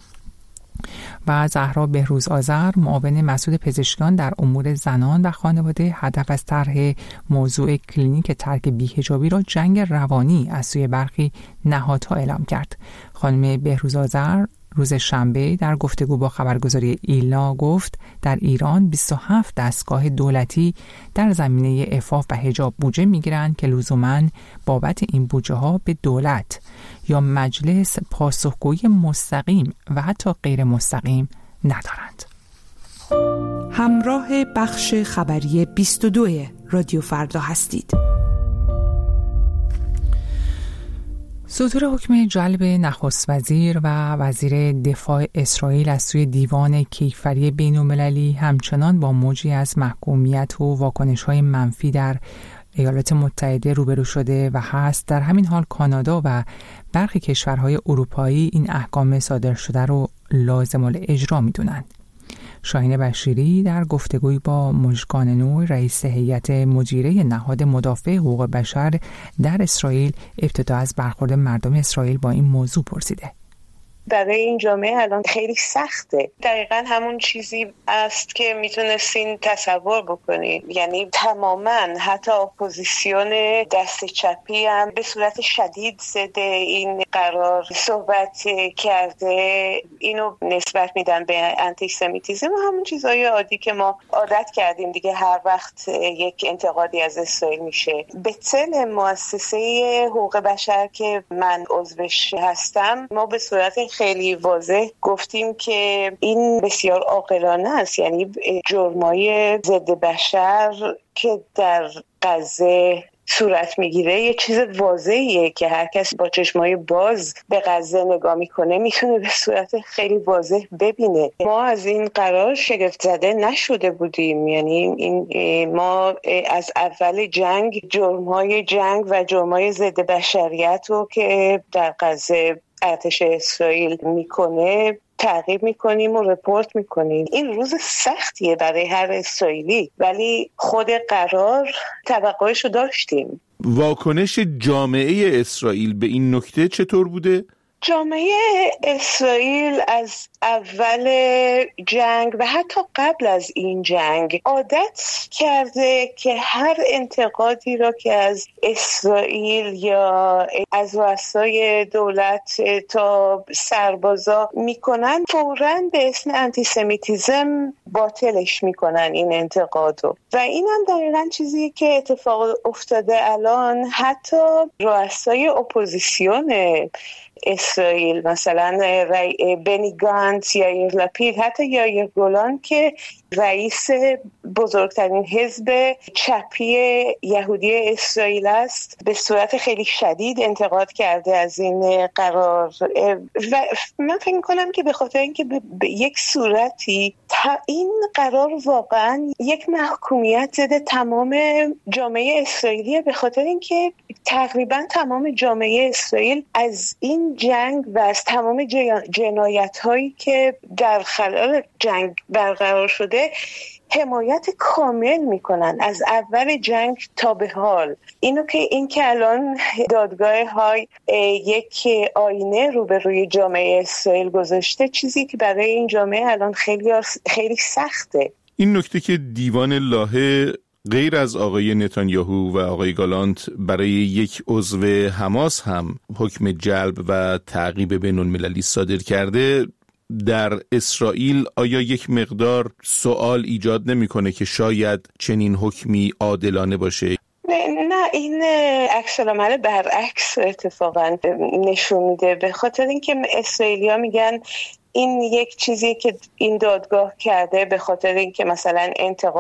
و زهرا بهروز آذر، معاون مسئول پزشکان در امور زنان و خانواده، هدف از طرح موضوع کلینیک ترک بی‌حجابی را جنگ روانی از سوی برخی نهادها اعلام کرد. خانم بهروز آذر روز شنبه در گفتگو با خبرگزاری ایلنا گفت در ایران 27 دستگاه دولتی در زمینه عفاف و حجاب بودجه میگیرند که لزوماً بابت این بودجه ها به دولت یا مجلس پاسخگویی مستقیم و حتی غیر مستقیم ندارند. همراه بخش خبری 22 رادیو فردا هستید. صدور حکم جلب نخست وزیر و وزیر دفاع اسرائیل از سوی دیوان کیفری بین‌المللی همچنان با موجی از محکومیت و واکنش‌های منفی در ایالات متحده روبرو شده و هست. در همین حال کانادا و برخی کشورهای اروپایی این احکام صادر شده رو لازم الاجرا می‌دونند. شاهین بشیری در گفتگوی با مژگان نور، رئیس هیئت مدیره نهاد مدافع حقوق بشر در اسرائیل، ابتدا از برخورد مردم اسرائیل با این موضوع پرسیده. برای این جامعه الان خیلی سخته. دقیقا همون چیزی است که میتونستین تصور بکنید، یعنی تماما حتی اپوزیسیون دست چپی هم به صورت شدید ضد این قرار صحبت کرده. اینو نسبت میدن به آنتی سمیتیسم و همون چیزای عادی که ما عادت کردیم دیگه. هر وقت یک انتقادی از اسرائیل میشه، به طل مؤسسه حقوق بشر که من عضوش هستم، ما به صورت خیلی واضح گفتیم که این بسیار عاقلانه است. یعنی جرمای ضد بشر که در غزه صورت میگیره یه چیز واضحیه که هر کس با چشمای باز به غزه نگاه میکنه میتونه به صورت خیلی واضح ببینه. ما از این قرار شگفت زده نشده بودیم. یعنی ما از اول جنگ جرمای جنگ و جرمای ضد بشریت رو که در غزه ارتش اسرائیل میکنه تعقیب میکنیم و رپورت میکنیم. این روز سختیه برای هر اسرائیلی، ولی خود قرار توقعش رو داشتیم. واکنش جامعه اسرائیل به این نکته چطور بوده؟ جامعه اسرائیل از اول جنگ و حتی قبل از این جنگ عادت کرده که هر انتقادی را که از اسرائیل یا از رؤسای دولت تا سربازا میکنن فوراً به اسم آنتی سمیتیسم باطلش میکنن این انتقادو. و این هم دقیقاً چیزی که اتفاق افتاده الان. حتی رؤسای اپوزیسیون اسرائیل مثلا بنی گانتز یا یائیر لپید، حتی یائیر گولان که رئیس بزرگترین حزب چپی یهودی اسرائیل است، به صورت خیلی شدید انتقاد کرده از این قرار. و من فکر می‌کنم که به خاطر اینکه به یک صورتی این قرار واقعا یک محکومیت ضد تمام جامعه اسرائیلیه، به خاطر اینکه تقریبا تمام جامعه اسرائیل از این جنگ و از تمام جنایت‌هایی که در خلال جنگ برقرار شده حمایت کامل میکنن از اول جنگ تا به حال. این که الان دادگاه های یک آینه روبروی جامعه اسرائیل گذاشته، چیزی که برای این جامعه الان خیلی سخته. این نکته که دیوان لاهه غیر از آقای نتانیاهو و آقای گالانت برای یک عضو حماس هم حکم جلب و تعقیب بین‌المللی صادر کرده، در اسرائیل آیا یک مقدار سوال ایجاد نمی‌کنه که شاید چنین حکمی عادلانه باشه؟ نه، این عکس العمل برعکس اتفاقا نشون میده، به خاطر اینکه اسرائیلی‌ها میگن این یک چیزی که این دادگاه کرده به خاطر اینکه مثلا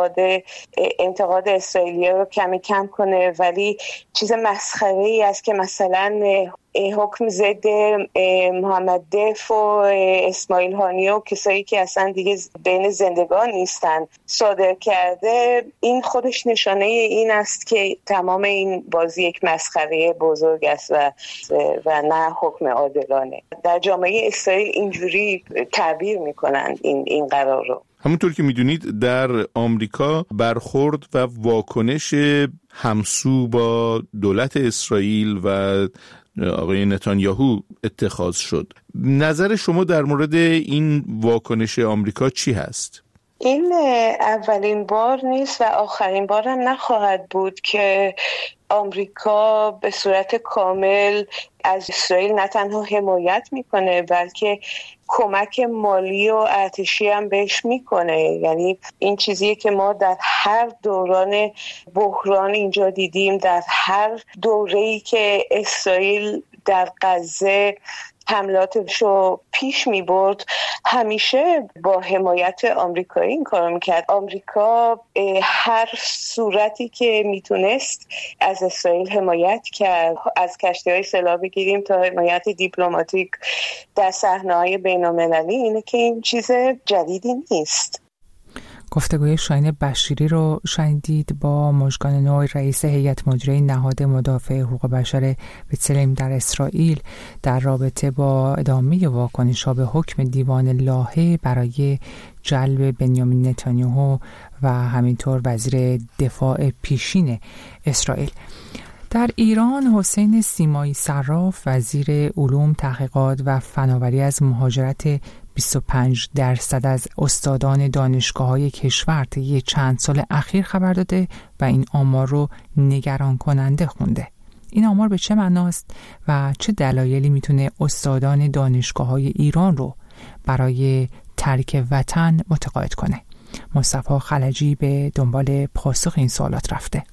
انتقاد اسرائیلی‌ها رو کم کنه، ولی چیز مسخره‌ای است که مثلا حکم ضد محمد دف و اسماعیل هانیه و کسایی که اصلا دیگه بین زندگان نیستن صادر کرده. این خودش نشانه این است که تمام این بازی یک مسخره بزرگ است و نه حکم عادلانه. در جامعه اسرائیل اینجوری تعبیر میکنن این قرار رو. همونطور که میدونید در آمریکا برخورد و واکنش همسو با دولت اسرائیل و آقای نتانیاهو اتخاذ شد. نظر شما در مورد این واکنش آمریکا چی هست؟ این اولین بار نیست و آخرین بار هم نخواهد بود که آمریکا به صورت کامل از اسرائیل نه تنها حمایت میکنه بلکه کمک مالی و ارتشی هم بهش میکنه. یعنی این چیزیه که ما در هر دوران بحران اینجا دیدیم، در هر دوره‌ای که اسرائیل در غزه حملاتشو پیش می برد همیشه با حمایت آمریکایی این کارو میکرد. آمریکا هر صورتی که میتونست از اسرائیل حمایت کرد، از کشتی‌های سلاح بگیریم تا حمایت دیپلماتیک در صحنه‌های بین‌المللی. اینه که این چیز جدیدی نیست. گفتگوی شاهین بشیری رو شنیدید با مژگان نوی، رئیس هیئت مدیره نهاد مدافع حقوق بشر بتلیم در اسرائیل، در رابطه با ادامه واکنش‌ها به حکم دیوان لاهه برای جلب بنیامین نتانیاهو و همینطور وزیر دفاع پیشین اسرائیل. در ایران حسین سیمایی صراف وزیر علوم، تحقیقات و فناوری از مهاجرت 25% از استادان دانشگاه‌های کشور طی چند سال اخیر خبر داده و این آمار رو نگران کننده خونده. این آمار به چه معناست و چه دلایلی میتونه استادان دانشگاه‌های ایران رو برای ترک وطن متقاعد کنه؟ مصطفی خلجی به دنبال پاسخ این سوالات رفته.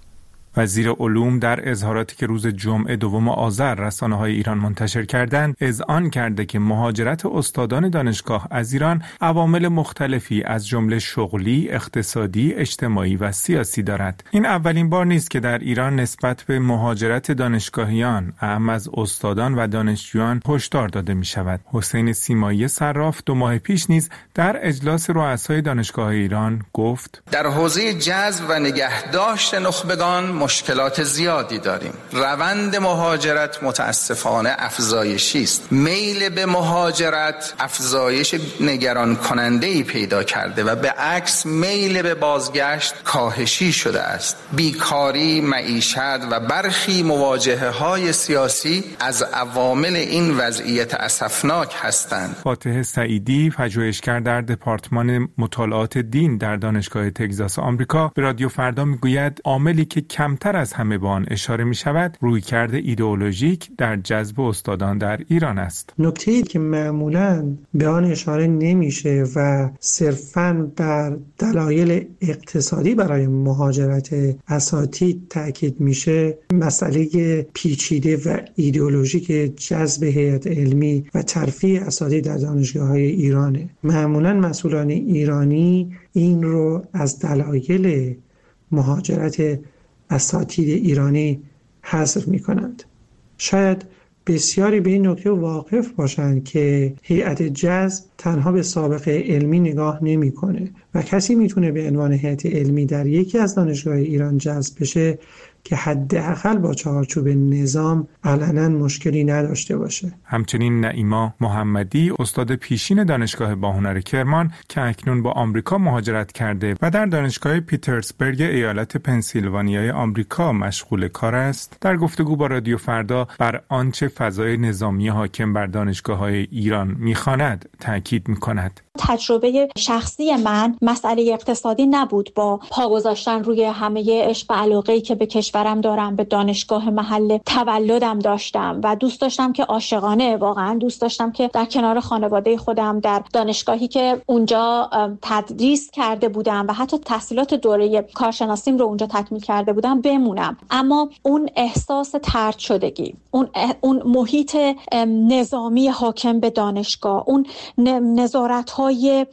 وزیر علوم در اظهاراتی که روز جمعه 2 آذر رسانه‌های ایران منتشر کردند، اذعان کرده که مهاجرت استادان دانشگاه از ایران عوامل مختلفی از جمله شغلی، اقتصادی، اجتماعی و سیاسی دارد. این اولین بار نیست که در ایران نسبت به مهاجرت دانشگاهیان، اهم از استادان و دانشجویان، هشدار داده می‌شود. حسین سیمایی صراف 2 ماه پیش نیز در اجلاس رؤسای دانشگاه ایران گفت: در حوزه جذب و نگهداشت نخبگان مشکلات زیادی داریم. روند مهاجرت متاسفانه افزایشی است. میل به مهاجرت افزایش نگران کننده‌ای پیدا کرده و به عکس میل به بازگشت کاهشی شده است. بیکاری، معیشت و برخی مواجهه‌های سیاسی از عوامل این وضعیت اسفناک هستند. فاتح سعیدی، پژوهشگر در دپارتمان مطالعات دین در دانشگاه تگزاس آمریکا، به رادیو فردا میگوید عاملی که کمتر از همه به آن اشاره می شود رویکرد ایدئولوژیک در جذب استادان در ایران است. نکته‌ای که معمولاً به آن اشاره نمیشه و صرفاً بر دلایل اقتصادی برای مهاجرت اساتید تاکید میشه، مسئله پیچیده و ایدئولوژیک جذب هیئت علمی و ترفیع اساتید در دانشگاه‌های ایرانه. معمولاً مسئولان ایرانی این رو از دلایل مهاجرت اساتید ایرانی حذف می کنند. شاید بسیاری به این نکته واقف باشند که هیئت جذب تنها به سابقه علمی نگاه نمی کنه و کسی میتونه به عنوان هیئت علمی در یکی از دانشگاه ایران جذب بشه که حداقل با چارچوب نظام علنا مشکلی نداشته باشه. همچنین نعیما محمدی، استاد پیشین دانشگاه باهنر کرمان که اکنون با آمریکا مهاجرت کرده و در دانشگاه پیترزبورگ ایالت پنسیلوانیای آمریکا مشغول کار است، در گفتگو با رادیو فردا بر آنچه فضای نظامی حاکم بر دانشگاه‌های ایران می‌خواند تاکید می‌کند. تجربه شخصی من مسئله اقتصادی نبود، با پا گذاشتن روی همه عشق و علاقه‌ای که به کشورم دارم، به دانشگاه محل تولدم داشتم و دوست داشتم که عاشقانه، واقعا دوست داشتم که در کنار خانواده خودم در دانشگاهی که اونجا تدریس کرده بودم و حتی تحصیلات دوره کارشناسیم رو اونجا تکمیل کرده بودم بمونم. اما اون احساس طرد شدگی، اون محیط نظامی حاکم به دانشگاه، اون نظارت‌های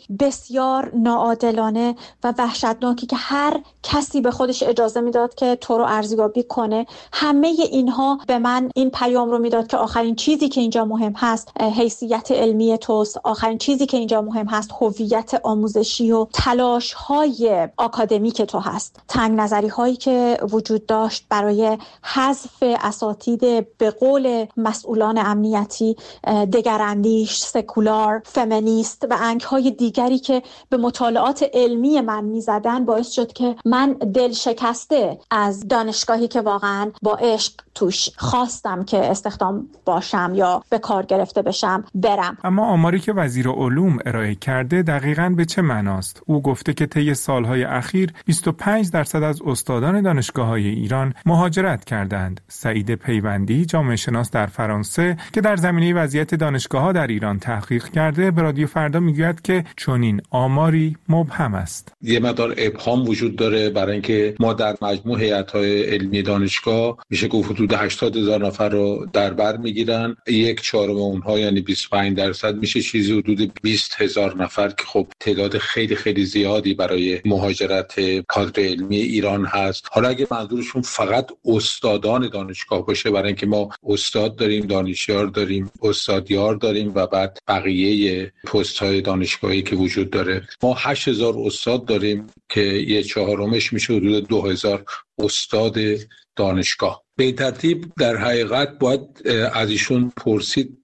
بسیار ناعادلانه و وحشتناکی که هر کسی به خودش اجازه میداد که تو رو ارزیابی کنه، همه اینها به من این پیام رو میداد که آخرین چیزی که اینجا مهم هست حیثیت علمی توست، آخرین چیزی که اینجا مهم هست هویت آموزشی و تلاش‌های آکادمیک تو هست. تنگ نظری هایی که وجود داشت برای حذف اساتید به قول مسئولان امنیتی دگراندیش، سکولار، فمینیست و های دیگری که به مطالعات علمی من میزدن باعث شد که من دل شکسته از دانشگاهی که واقعا با عشق توش خواستم که استخدام باشم یا به کار گرفته بشم برم. اما آماری که وزیر علوم ارائه کرده دقیقاً به چه معناست؟ او گفته که طی سالهای اخیر 25% از استادان دانشگاه‌های ایران مهاجرت کردند. سعید پیوندی، جامعه شناس در فرانسه که در زمینه وضعیت دانشگاه‌ها در ایران تحقیق کرده، به رادیو فردا میگوید که چنین آماری مبهم است. یه مقدار ابهام وجود داره برای اینکه ما در مجموع هیئت‌های علمی دانشگاه میشه گفت حدود 80,000 نفر رو در بر میگیرن. 1/4 اونها یعنی 25% میشه چیزی حدود 20,000 نفر که خب تعداد خیلی خیلی زیادی برای مهاجرت کادر علمی ایران هست. حالا اگه منظورشون فقط استادان دانشگاه باشه، برای اینکه ما استاد داریم، دانشیار داریم، استادیار داریم و بعد بقیه پست‌های دانشگاهی که وجود داره، ما 8,000 استاد داریم که 1/4 میشه حدود 2,000 استاد دانشگاه. به این ترتیب در حقیقت باید از ایشون پرسید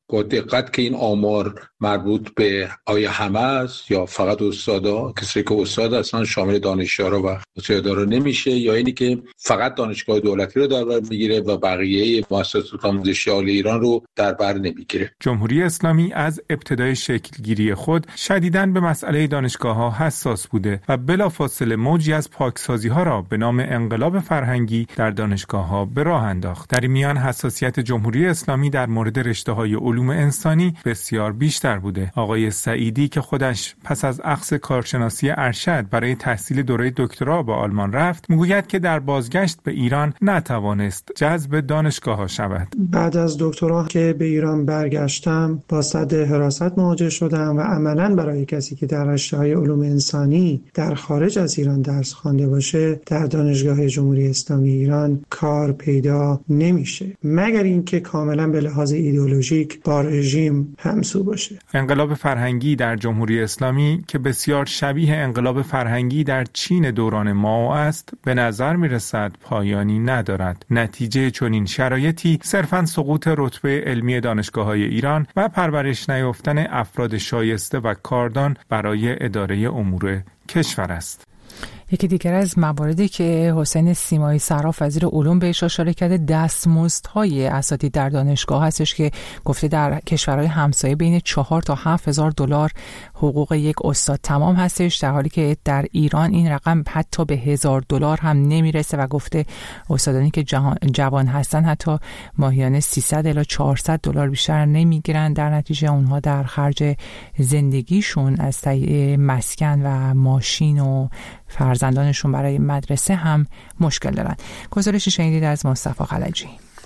با دقت که این آمار مربوط به آیا همه است یا فقط استادا، کسی که استاد اصلا شامل دانشیارا و استادارا نمیشه، یا اینی که فقط دانشگاه دولتی رو در بر میگیره و بقیه مؤسسات آموزشی عالی ایران رو در بر نمیگیره. جمهوری اسلامی از ابتدای شکلگیری خود شدیداً به مسئله دانشگاه‌ها حساس بوده و بلافاصله موجی از پاکسازی‌ها را به نام انقلاب فرهنگی در دانشگاه‌ها به راه انداخت. در این میان حساسیت جمهوری اسلامی در مورد رشته‌های علوم انسانی بسیار بیشتر بوده. آقای سعیدی که خودش پس از اخذ کارشناسی ارشد برای تحصیل دوره دکترا به آلمان رفت، میگوید که در بازگشت به ایران نتوانست جذب دانشگاه‌ها شود. بعد از دکترا که به ایران برگشتم با صد حراست مواجه شدم و عملاً برای کسی که در رشته‌های علوم انسانی در خارج از ایران درس خوانده باشه در دانشگاه جمهوری اسلامی ایران کار پیدا نمیشه، مگر اینکه کاملاً به لحاظ ایدئولوژیک با رژیم همسو باشه. انقلاب فرهنگی در جمهوری اسلامی که بسیار شبیه انقلاب فرهنگی در چین دوران مائو است، به نظر میرسد پایانی ندارد. نتیجه چنین شرایطی صرفاً سقوط رتبه علمی دانشگاه‌های ایران و پرورش نیافتن افراد شایسته و کاردان برای اداره امور کشور است. یکی دیگر از مواردی که حسین سیمایی صراف وزیر علوم بهش اشاره کرده دستمزدهای اساتید در دانشگاه هستش که گفته در کشورهای همسایه بین 4 تا 7,000 دلار حقوق یک استاد تمام هستش، در حالی که در ایران این رقم حتی به 1,000 دلار هم نمیرسه و گفته استادانی که جوان هستن حتی ماهیانه 300 الی 400 دلار بیشتر نمیگیرن. در نتیجه اونها در خرج زندگیشون از تهیه مسکن و ماشین و فرزندانشون برای مدرسه هم مشکل دارن. گزارشی شنیدید از مصطفی خلجی.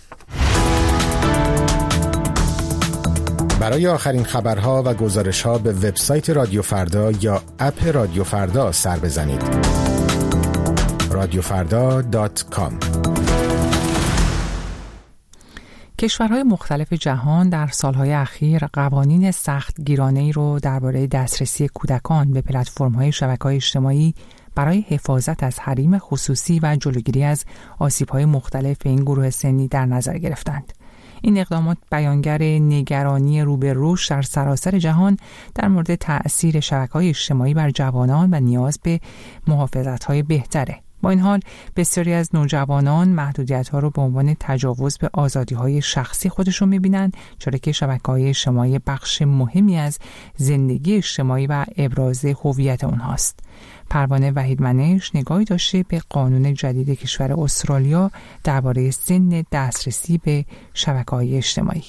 برای آخرین خبرها و گزارشها به وبسایت رادیو فردا یا اپ رادیو فردا سر بزنید. radiofarda.com. کشورهای مختلف جهان در سالهای اخیر قوانین سختگیرانه‌ای رو درباره دسترسی کودکان به پلتفرم‌های شبکه‌های اجتماعی برای حفاظت از حریم خصوصی و جلوگیری از آسیب‌های مختلف این گروه سنی در نظر گرفتند. این اقدامات بیانگر نگرانی رو به رشد در سراسر جهان در مورد تأثیر شبکه‌های اجتماعی بر جوانان و نیاز به محافظت‌های بهتره. با این حال بسیاری از نوجوانان محدودیت‌ها رو به عنوان تجاوز به آزادی‌های شخصی خودشون می‌بینند، چرا که شبکه‌های اجتماعی بخش مهمی از زندگی اجتماعی و ابراز هویت اونهاست. پروانه وحیدمنش نگاهی داشته به قانون جدید کشور استرالیا درباره سن دسترسی به شبکه‌های اجتماعی.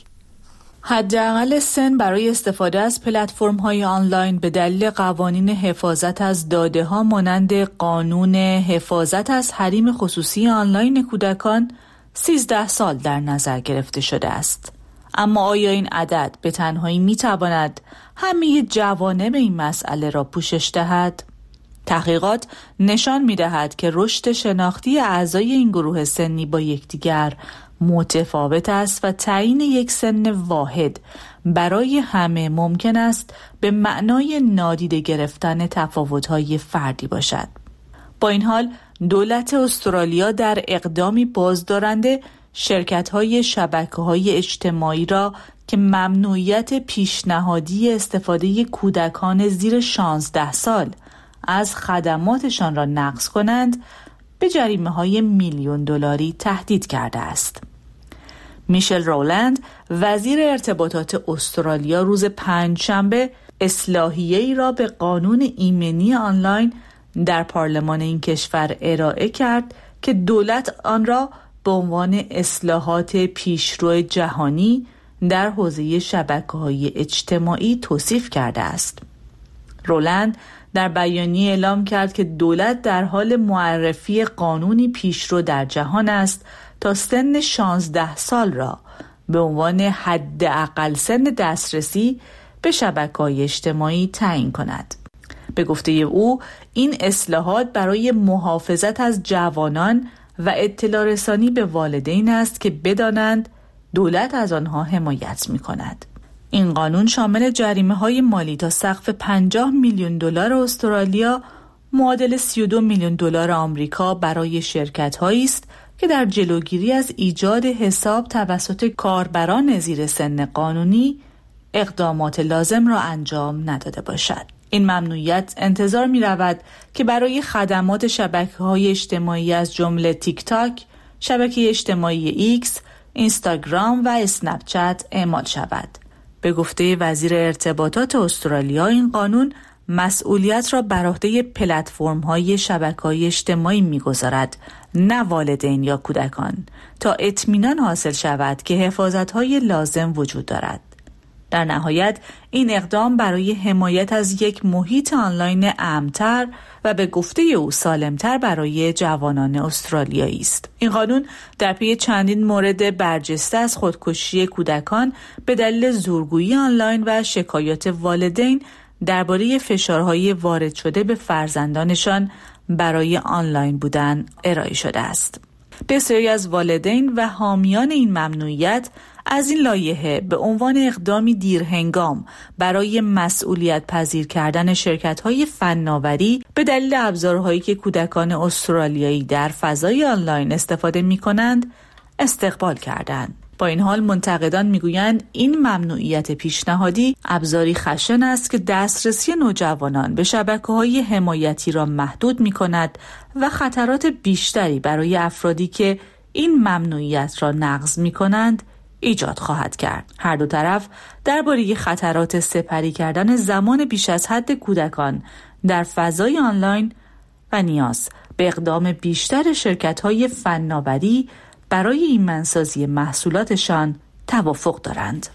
حداقل سن برای استفاده از پلتفرم‌های آنلاین به دلیل قوانین حفاظت از داده‌ها مانند قانون حفاظت از حریم خصوصی آنلاین کودکان 13 سال در نظر گرفته شده است. اما آیا این عدد به تنهایی می‌تواند همه جوانب این مسئله را پوشش دهد؟ تحقیقات نشان می‌دهد که رشد شناختی اعضای این گروه سنی با یکدیگر متفاوت است و تعیین یک سن واحد برای همه ممکن است به معنای نادیده گرفتن تفاوت‌های فردی باشد. با این حال دولت استرالیا در اقدامی بازدارنده شرکت‌های شبکه‌های اجتماعی را که ممنوعیت پیشنهادی استفاده کودکان زیر 16 سال از خدماتشان را نقض کنند به جریمه‌های $1,000,000 تهدید کرده است. میشل رولند وزیر ارتباطات استرالیا روز پنجشنبه اصلاحیه‌ای را به قانون ایمنی آنلاین در پارلمان این کشور ارائه کرد که دولت آن را به عنوان اصلاحات پیشرو جهانی در حوزه شبکه‌های اجتماعی توصیف کرده است. رولند در بیانیه اعلام کرد که دولت در حال معرفی قانونی پیشرو در جهان است تا سن 16 سال را به عنوان حداقل سن دسترسی به شبکه‌های اجتماعی تعیین کند. به گفته او این اصلاحات برای محافظت از جوانان و اطلاع رسانی به والدین است که بدانند دولت از آنها حمایت می‌کند. این قانون شامل جریمه‌های مالی تا سقف $50,000,000 استرالیا معادل $32,000,000 آمریکا برای شرکت‌هایی است که در جلوگیری از ایجاد حساب توسط کاربران زیر سن قانونی اقدامات لازم را انجام نداده باشد. این ممنوعیت انتظار می رود که برای خدمات شبکه‌های اجتماعی از جمله تیک تاک، شبکه اجتماعی ایکس، اینستاگرام و اسنپ چت اعمال شود. به گفته وزیر ارتباطات استرالیا، این قانون مسئولیت را بر عهده پلتفرم‌های شبکه‌های اجتماعی می‌گذارد، نه والدین یا کودکان، تا اطمینان حاصل شود که حفاظت‌های لازم وجود دارد. در نهایت این اقدام برای حمایت از یک محیط آنلاین امن‌تر و به گفته او سالم‌تر برای جوانان استرالیایی است. این قانون در پی چندین مورد برجسته از خودکشی کودکان به دلیل زورگویی آنلاین و شکایات والدین درباره فشارهای وارد شده به فرزندانشان برای آنلاین بودن ارائه شده است. بسیاری از والدین و حامیان این ممنوعیت از این لایحه به عنوان اقدامی دیرهنگام برای مسئولیت پذیر کردن شرکت‌های فناوری به دلیل ابزارهایی که کودکان استرالیایی در فضای آنلاین استفاده می‌کنند استقبال کردند. با این حال منتقدان میگویند این ممنوعیت پیشنهادی ابزاری خشن است که دسترسی نوجوانان به شبکه‌های حمایتی را محدود می‌کند و خطرات بیشتری برای افرادی که این ممنوعیت را نقض می‌کنند ایجاد خواهد کرد. هر دو طرف درباره خطرات سپری کردن زمان بیش از حد کودکان در فضای آنلاین و نیاز به اقدام بیشتر شرکت‌های فناوری برای ایمنسازی محصولاتشان توافق دارند.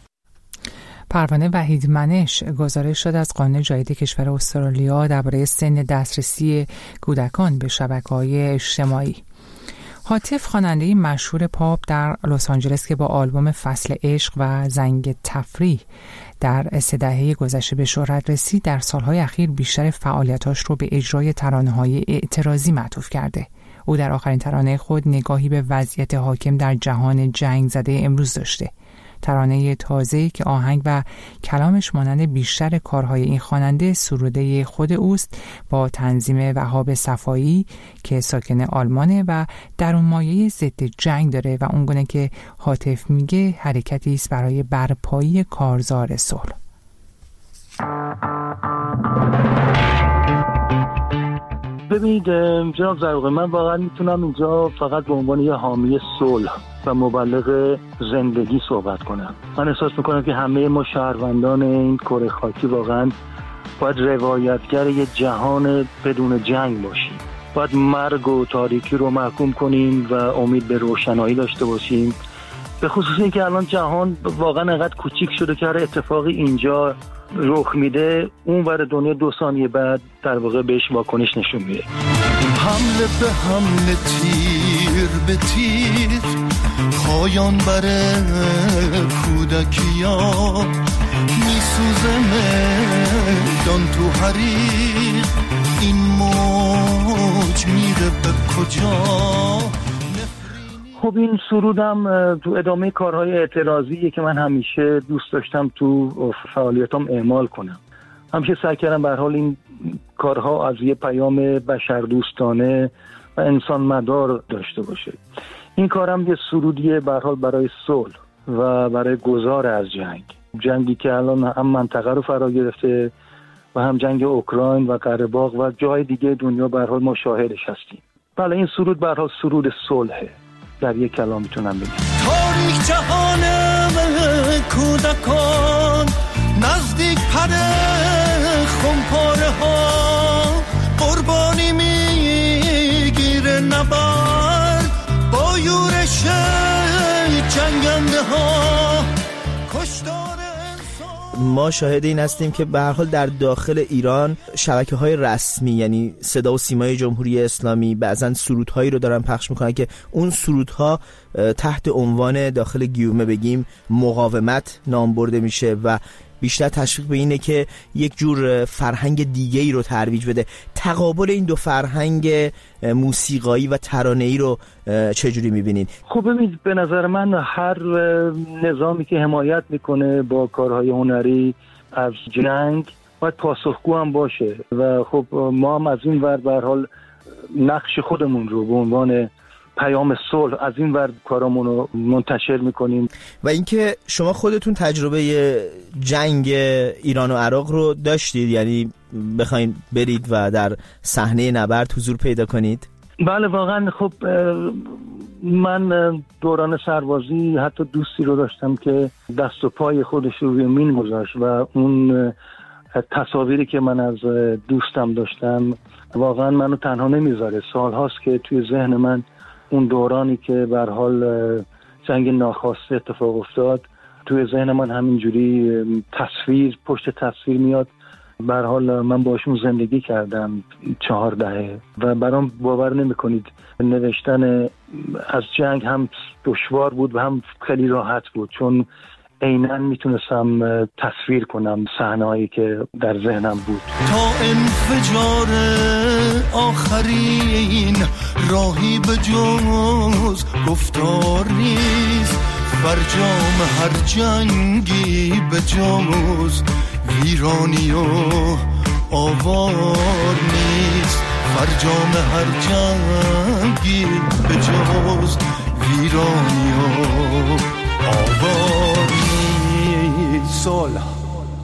پروانه وحیدمنش گزارش شد از قانون جدید کشور استرالیا درباره سن دسترسی کودکان به شبکه‌های اجتماعی. هاتف خواننده مشهور پاپ در لس آنجلس که با آلبوم فصل عشق و زنگ تفریح در 3 دهه گذشته به شهرت رسید، در سالهای اخیر بیشتر فعالیتاش رو به اجرای ترانه‌های اعتراضی معطوف کرده. او در آخرین ترانه خود نگاهی به وضعیت حاکم در جهان جنگ زده امروز داشته. ترانه تازه‌ای که آهنگ و کلامش مانند بیشتر کارهای این خواننده سروده خود اوست، با تنظیم وهاب صفایی که ساکن آلمانه و درون مایه ضد جنگ داره و اونگونه که هاتف میگه حرکتی است برای برپایی کارزار صلح. ببینید جناب زرقی، من واقعا میتونم اینجا فقط به عنوان یه حامی صلح و مبلغ زندگی صحبت کنم. من احساس میکنم که همه ما شهروندان این کره خاکی واقعا باید روایتگر یه جهان بدون جنگ باشیم. باید مرگ و تاریکی رو محکوم کنیم و امید به روشنایی داشته باشیم، به خصوص اینکه الان جهان واقعا انقدر کوچیک شده که هر اتفاقی اینجا رخ میده اون ور دنیا 2 ثانیه بعد در واقع بهش واکنش نشون میده. حمله به حمله، تیر به تیر، پایان بر کودکیا، میسوزه میدان تو حریق، این موج میره به کجا؟ خب این سرودم تو ادامه کارهای اعتراضیه که من همیشه دوست داشتم تو فعالیتام اعمال کنم. همیشه سعی کردم به هر حال این کارها از یه پیام بشردوستانه و انسان مدار داشته باشه. این کارم یه سرودیه به هر حال برای صلح و برای گذار از جنگی که الان هم منطقه رو فرا گرفته و هم جنگ اوکراین و قره باغ و جای دیگه دنیا به هر حال ما شاهدش هستیم. بله این سرود به هر حال سرود صلحه. در یک کلام میتونم بگم تاریخ جهان کودکان، نزدیک پره خمپاره ها، قربانی میگیره نبرد با یورش جنگنده ها، کشتار. ما شاهد این هستیم که به هر حال در داخل ایران شبکه‌های رسمی یعنی صدا و سیمای جمهوری اسلامی بعضن سرودهایی رو دارن پخش میکنن که اون سرودها تحت عنوان داخل گیومه بگیم مقاومت نام برده میشه و بیشتر تشویق به اینه که یک جور فرهنگ دیگه‌ای رو ترویج بده. تقابل این 2 فرهنگ موسیقایی و ترانه‌ای رو چجوری می‌بینید؟ خب ببینید به نظر من هر نظامی که حمایت میکنه با کارهای هنری از جنگ باید پاسخگو هم باشه و خب ما هم از این ور به هر حال نقش خودمون رو به عنوان پیام صلح از این ور کارامون رو منتشر میکنیم. و اینکه شما خودتون تجربه جنگ ایران و عراق رو داشتید، یعنی بخواین برید و در صحنه نبرد حضور پیدا کنید؟ بله واقعا. خب من دوران سربازی حتی دوستی رو داشتم که دست و پای خودش رو روی مین گذاشت و اون تصاویری که من از دوستم داشتم واقعا منو تنها نمیذاره. سال هاست که توی ذهن من اون دورانی که به هر حال جنگ ناخواسته اتفاق افتاد توی ذهن من همینجوری تصویر پشت تصویر میاد. به هر حال من باشون زندگی کردم 4 دهه و برام باور نمی‌کنید نوشتن از جنگ هم دشوار بود و هم خیلی راحت بود، چون عیناً میتونستم تصویر کنم صحنه‌هایی که در ذهنم بود. تا انفجار آخرین راهی به جز گفتار نیست، فرجام هر جنگی به جز ویرانی و آوار نیست، فرجام هر جنگی به جز ویرانی و آوار نیست. صلح.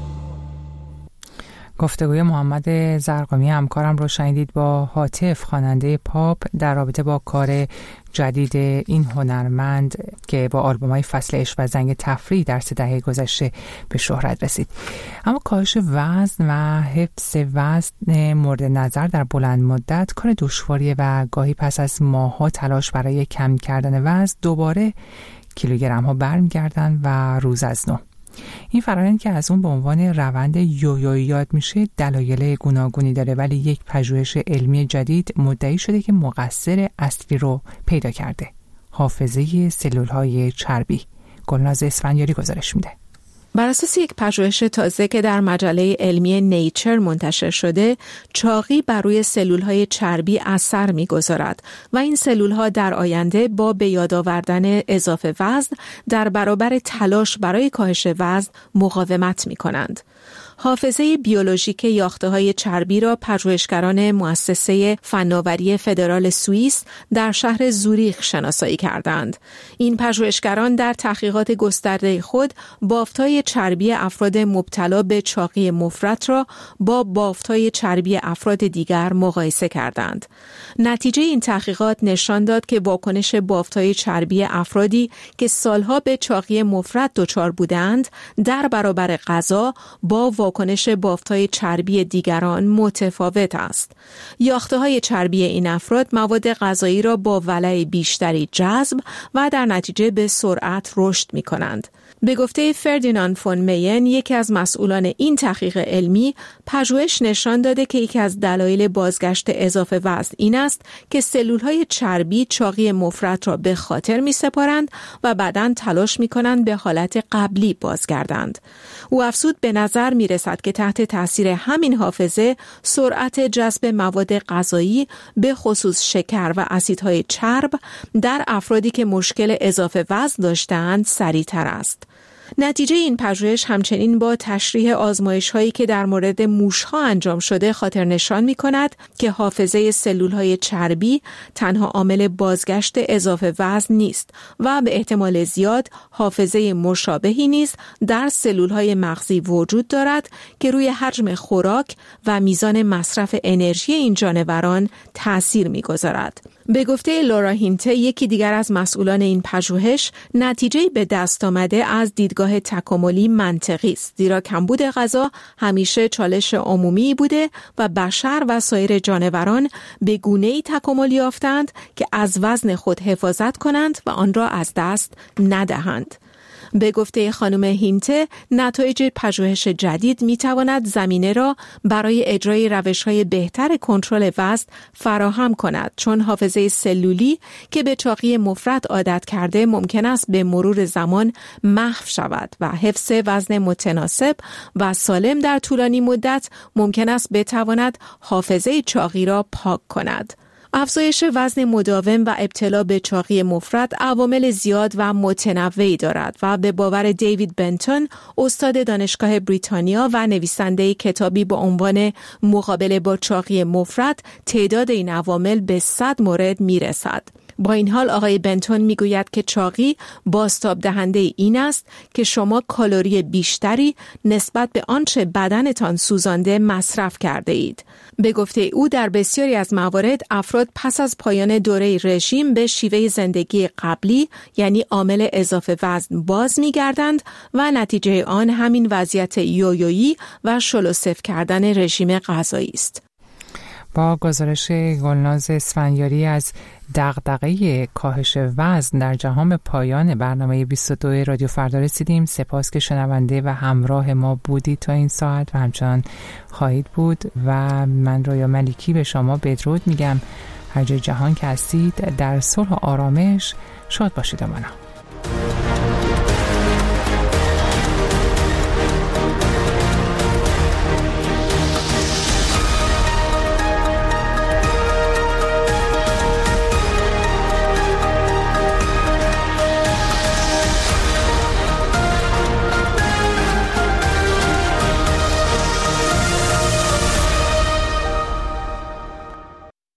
گفتگوی محمد زرقامی همکارم رو شنیدید با هاتف، خواننده پاپ، در رابطه با کار جدید این هنرمند که با آلبوم‌های فصل عشق و زنگ تفریح در 3 دهه گذشته به شهرت رسید. اما کاهش وزن و حفظ وزن مورد نظر در بلند مدت کار دشواریه و گاهی پس از ماه‌ها تلاش برای کم کردن وزن دوباره کیلوگرم‌ها برمیگردن و روز از نو. این فرآیند که از اون به عنوان روند یویویی یاد میشه دلایل گوناگونی داره، ولی یک پژوهش علمی جدید مدعی شده که مقصر اصلی رو پیدا کرده: حافظه سلول‌های چربی. گلناز اسفندیاری گزارش میده. بر اساس یک پژوهش تازه که در مجله علمی نیچر منتشر شده، چاقی بر روی سلول‌های چربی اثر می‌گذارد و این سلول‌ها در آینده با به یاد آوردن اضافه وزن در برابر تلاش برای کاهش وزن مقاومت می‌کنند. حافظه بیولوژیک یافته‌های چربی را پژوهشگران مؤسسه فناوری فدرال سوئیس در شهر زوریخ شناسایی کردند. این پژوهشگران در تحقیقات گسترده خود بافت‌های چربی افراد مبتلا به چاقی مفرط را با بافت‌های چربی افراد دیگر مقایسه کردند. نتیجه این تحقیقات نشان داد که واکنش بافت‌های چربی افرادی که سالها به چاقی مفرط دچار بودند در برابر غذا با واکنش بافت‌های چربی دیگران متفاوت است. یافته‌های چربی این افراد مواد غذایی را با ولع بیشتری جذب و در نتیجه به سرعت رشد می‌کنند. به گفته فردیناند فون مین، یکی از مسئولان این تحقیق علمی، پژوهش نشان داده که یکی از دلایل بازگشت اضافه وزن این است که سلول‌های چربی چاقی مفرط را به خاطر می‌سپارند و بعداً تلاش می‌کنند به حالت قبلی بازگردند. او افزود به نظر می‌رسد که تحت تاثیر همین حافظه سرعت جذب مواد غذایی به خصوص شکر و اسیدهای چرب در افرادی که مشکل اضافه وزن داشتند سریع‌تر است. نتیجه این پژوهش همچنین با تشریح آزمایش‌هایی که در مورد موش‌ها انجام شده خاطر نشان می‌کند که حافظه سلول‌های چربی تنها عامل بازگشت اضافه وزن نیست و به احتمال زیاد حافظه مشابهی نیز در سلول‌های مغزی وجود دارد که روی حجم خوراک و میزان مصرف انرژی این جانوران تأثیر می‌گذارد. به گفته لورا هینته، یکی دیگر از مسئولان این پژوهش، نتیجه به دست آمده از دیدگاه تکاملی منطقی است، زیرا کمبود غذا همیشه چالش عمومی بوده و بشر و سایر جانوران به گونه‌ای تکامل یافتند که از وزن خود حفاظت کنند و آن را از دست ندهند. به گفته خانم هینته، نتایج پژوهش جدید می‌تواند زمینه را برای اجرای روش‌های بهتر کنترل وزن فراهم کند، چون حافظه سلولی که به چاقی مفرط عادت کرده ممکن است به مرور زمان محو شود و حفظ وزن متناسب و سالم در طولانی مدت ممکن است بتواند حافظه چاقی را پاک کند. افزایش وزن مداوم و ابتلا به چاقی مفرط عوامل زیاد و متنوعی دارد و به باور دیوید بنتون، استاد دانشگاه بریتانیا و نویسنده کتابی با عنوان مقابله با چاقی مفرط، تعداد این عوامل به 100 مورد میرسد. با این حال آقای بنتون میگوید که چاقی بازتاب دهنده این است که شما کالری بیشتری نسبت به آنچه بدنتان سوزانده مصرف کرده اید. به گفته او در بسیاری از موارد افراد پس از پایان دوره رژیم به شیوه زندگی قبلی یعنی عامل اضافه وزن باز می‌گردند و نتیجه آن همین وضعیت یویویی و شلوسف کردن رژیم غذایی است. با گزارش گلناز اسفندیاری از دغدغه کاهش وزن در جهان به پایان برنامه 22 رادیو فردا رسیدیم. سپاس که شنونده و همراه ما بودید تا این ساعت و همچنان خواهید بود و من رویا ملیکی به شما بدرود میگم. هر جای جهان که هستید در صلح و آرامش شاد باشید. امانا.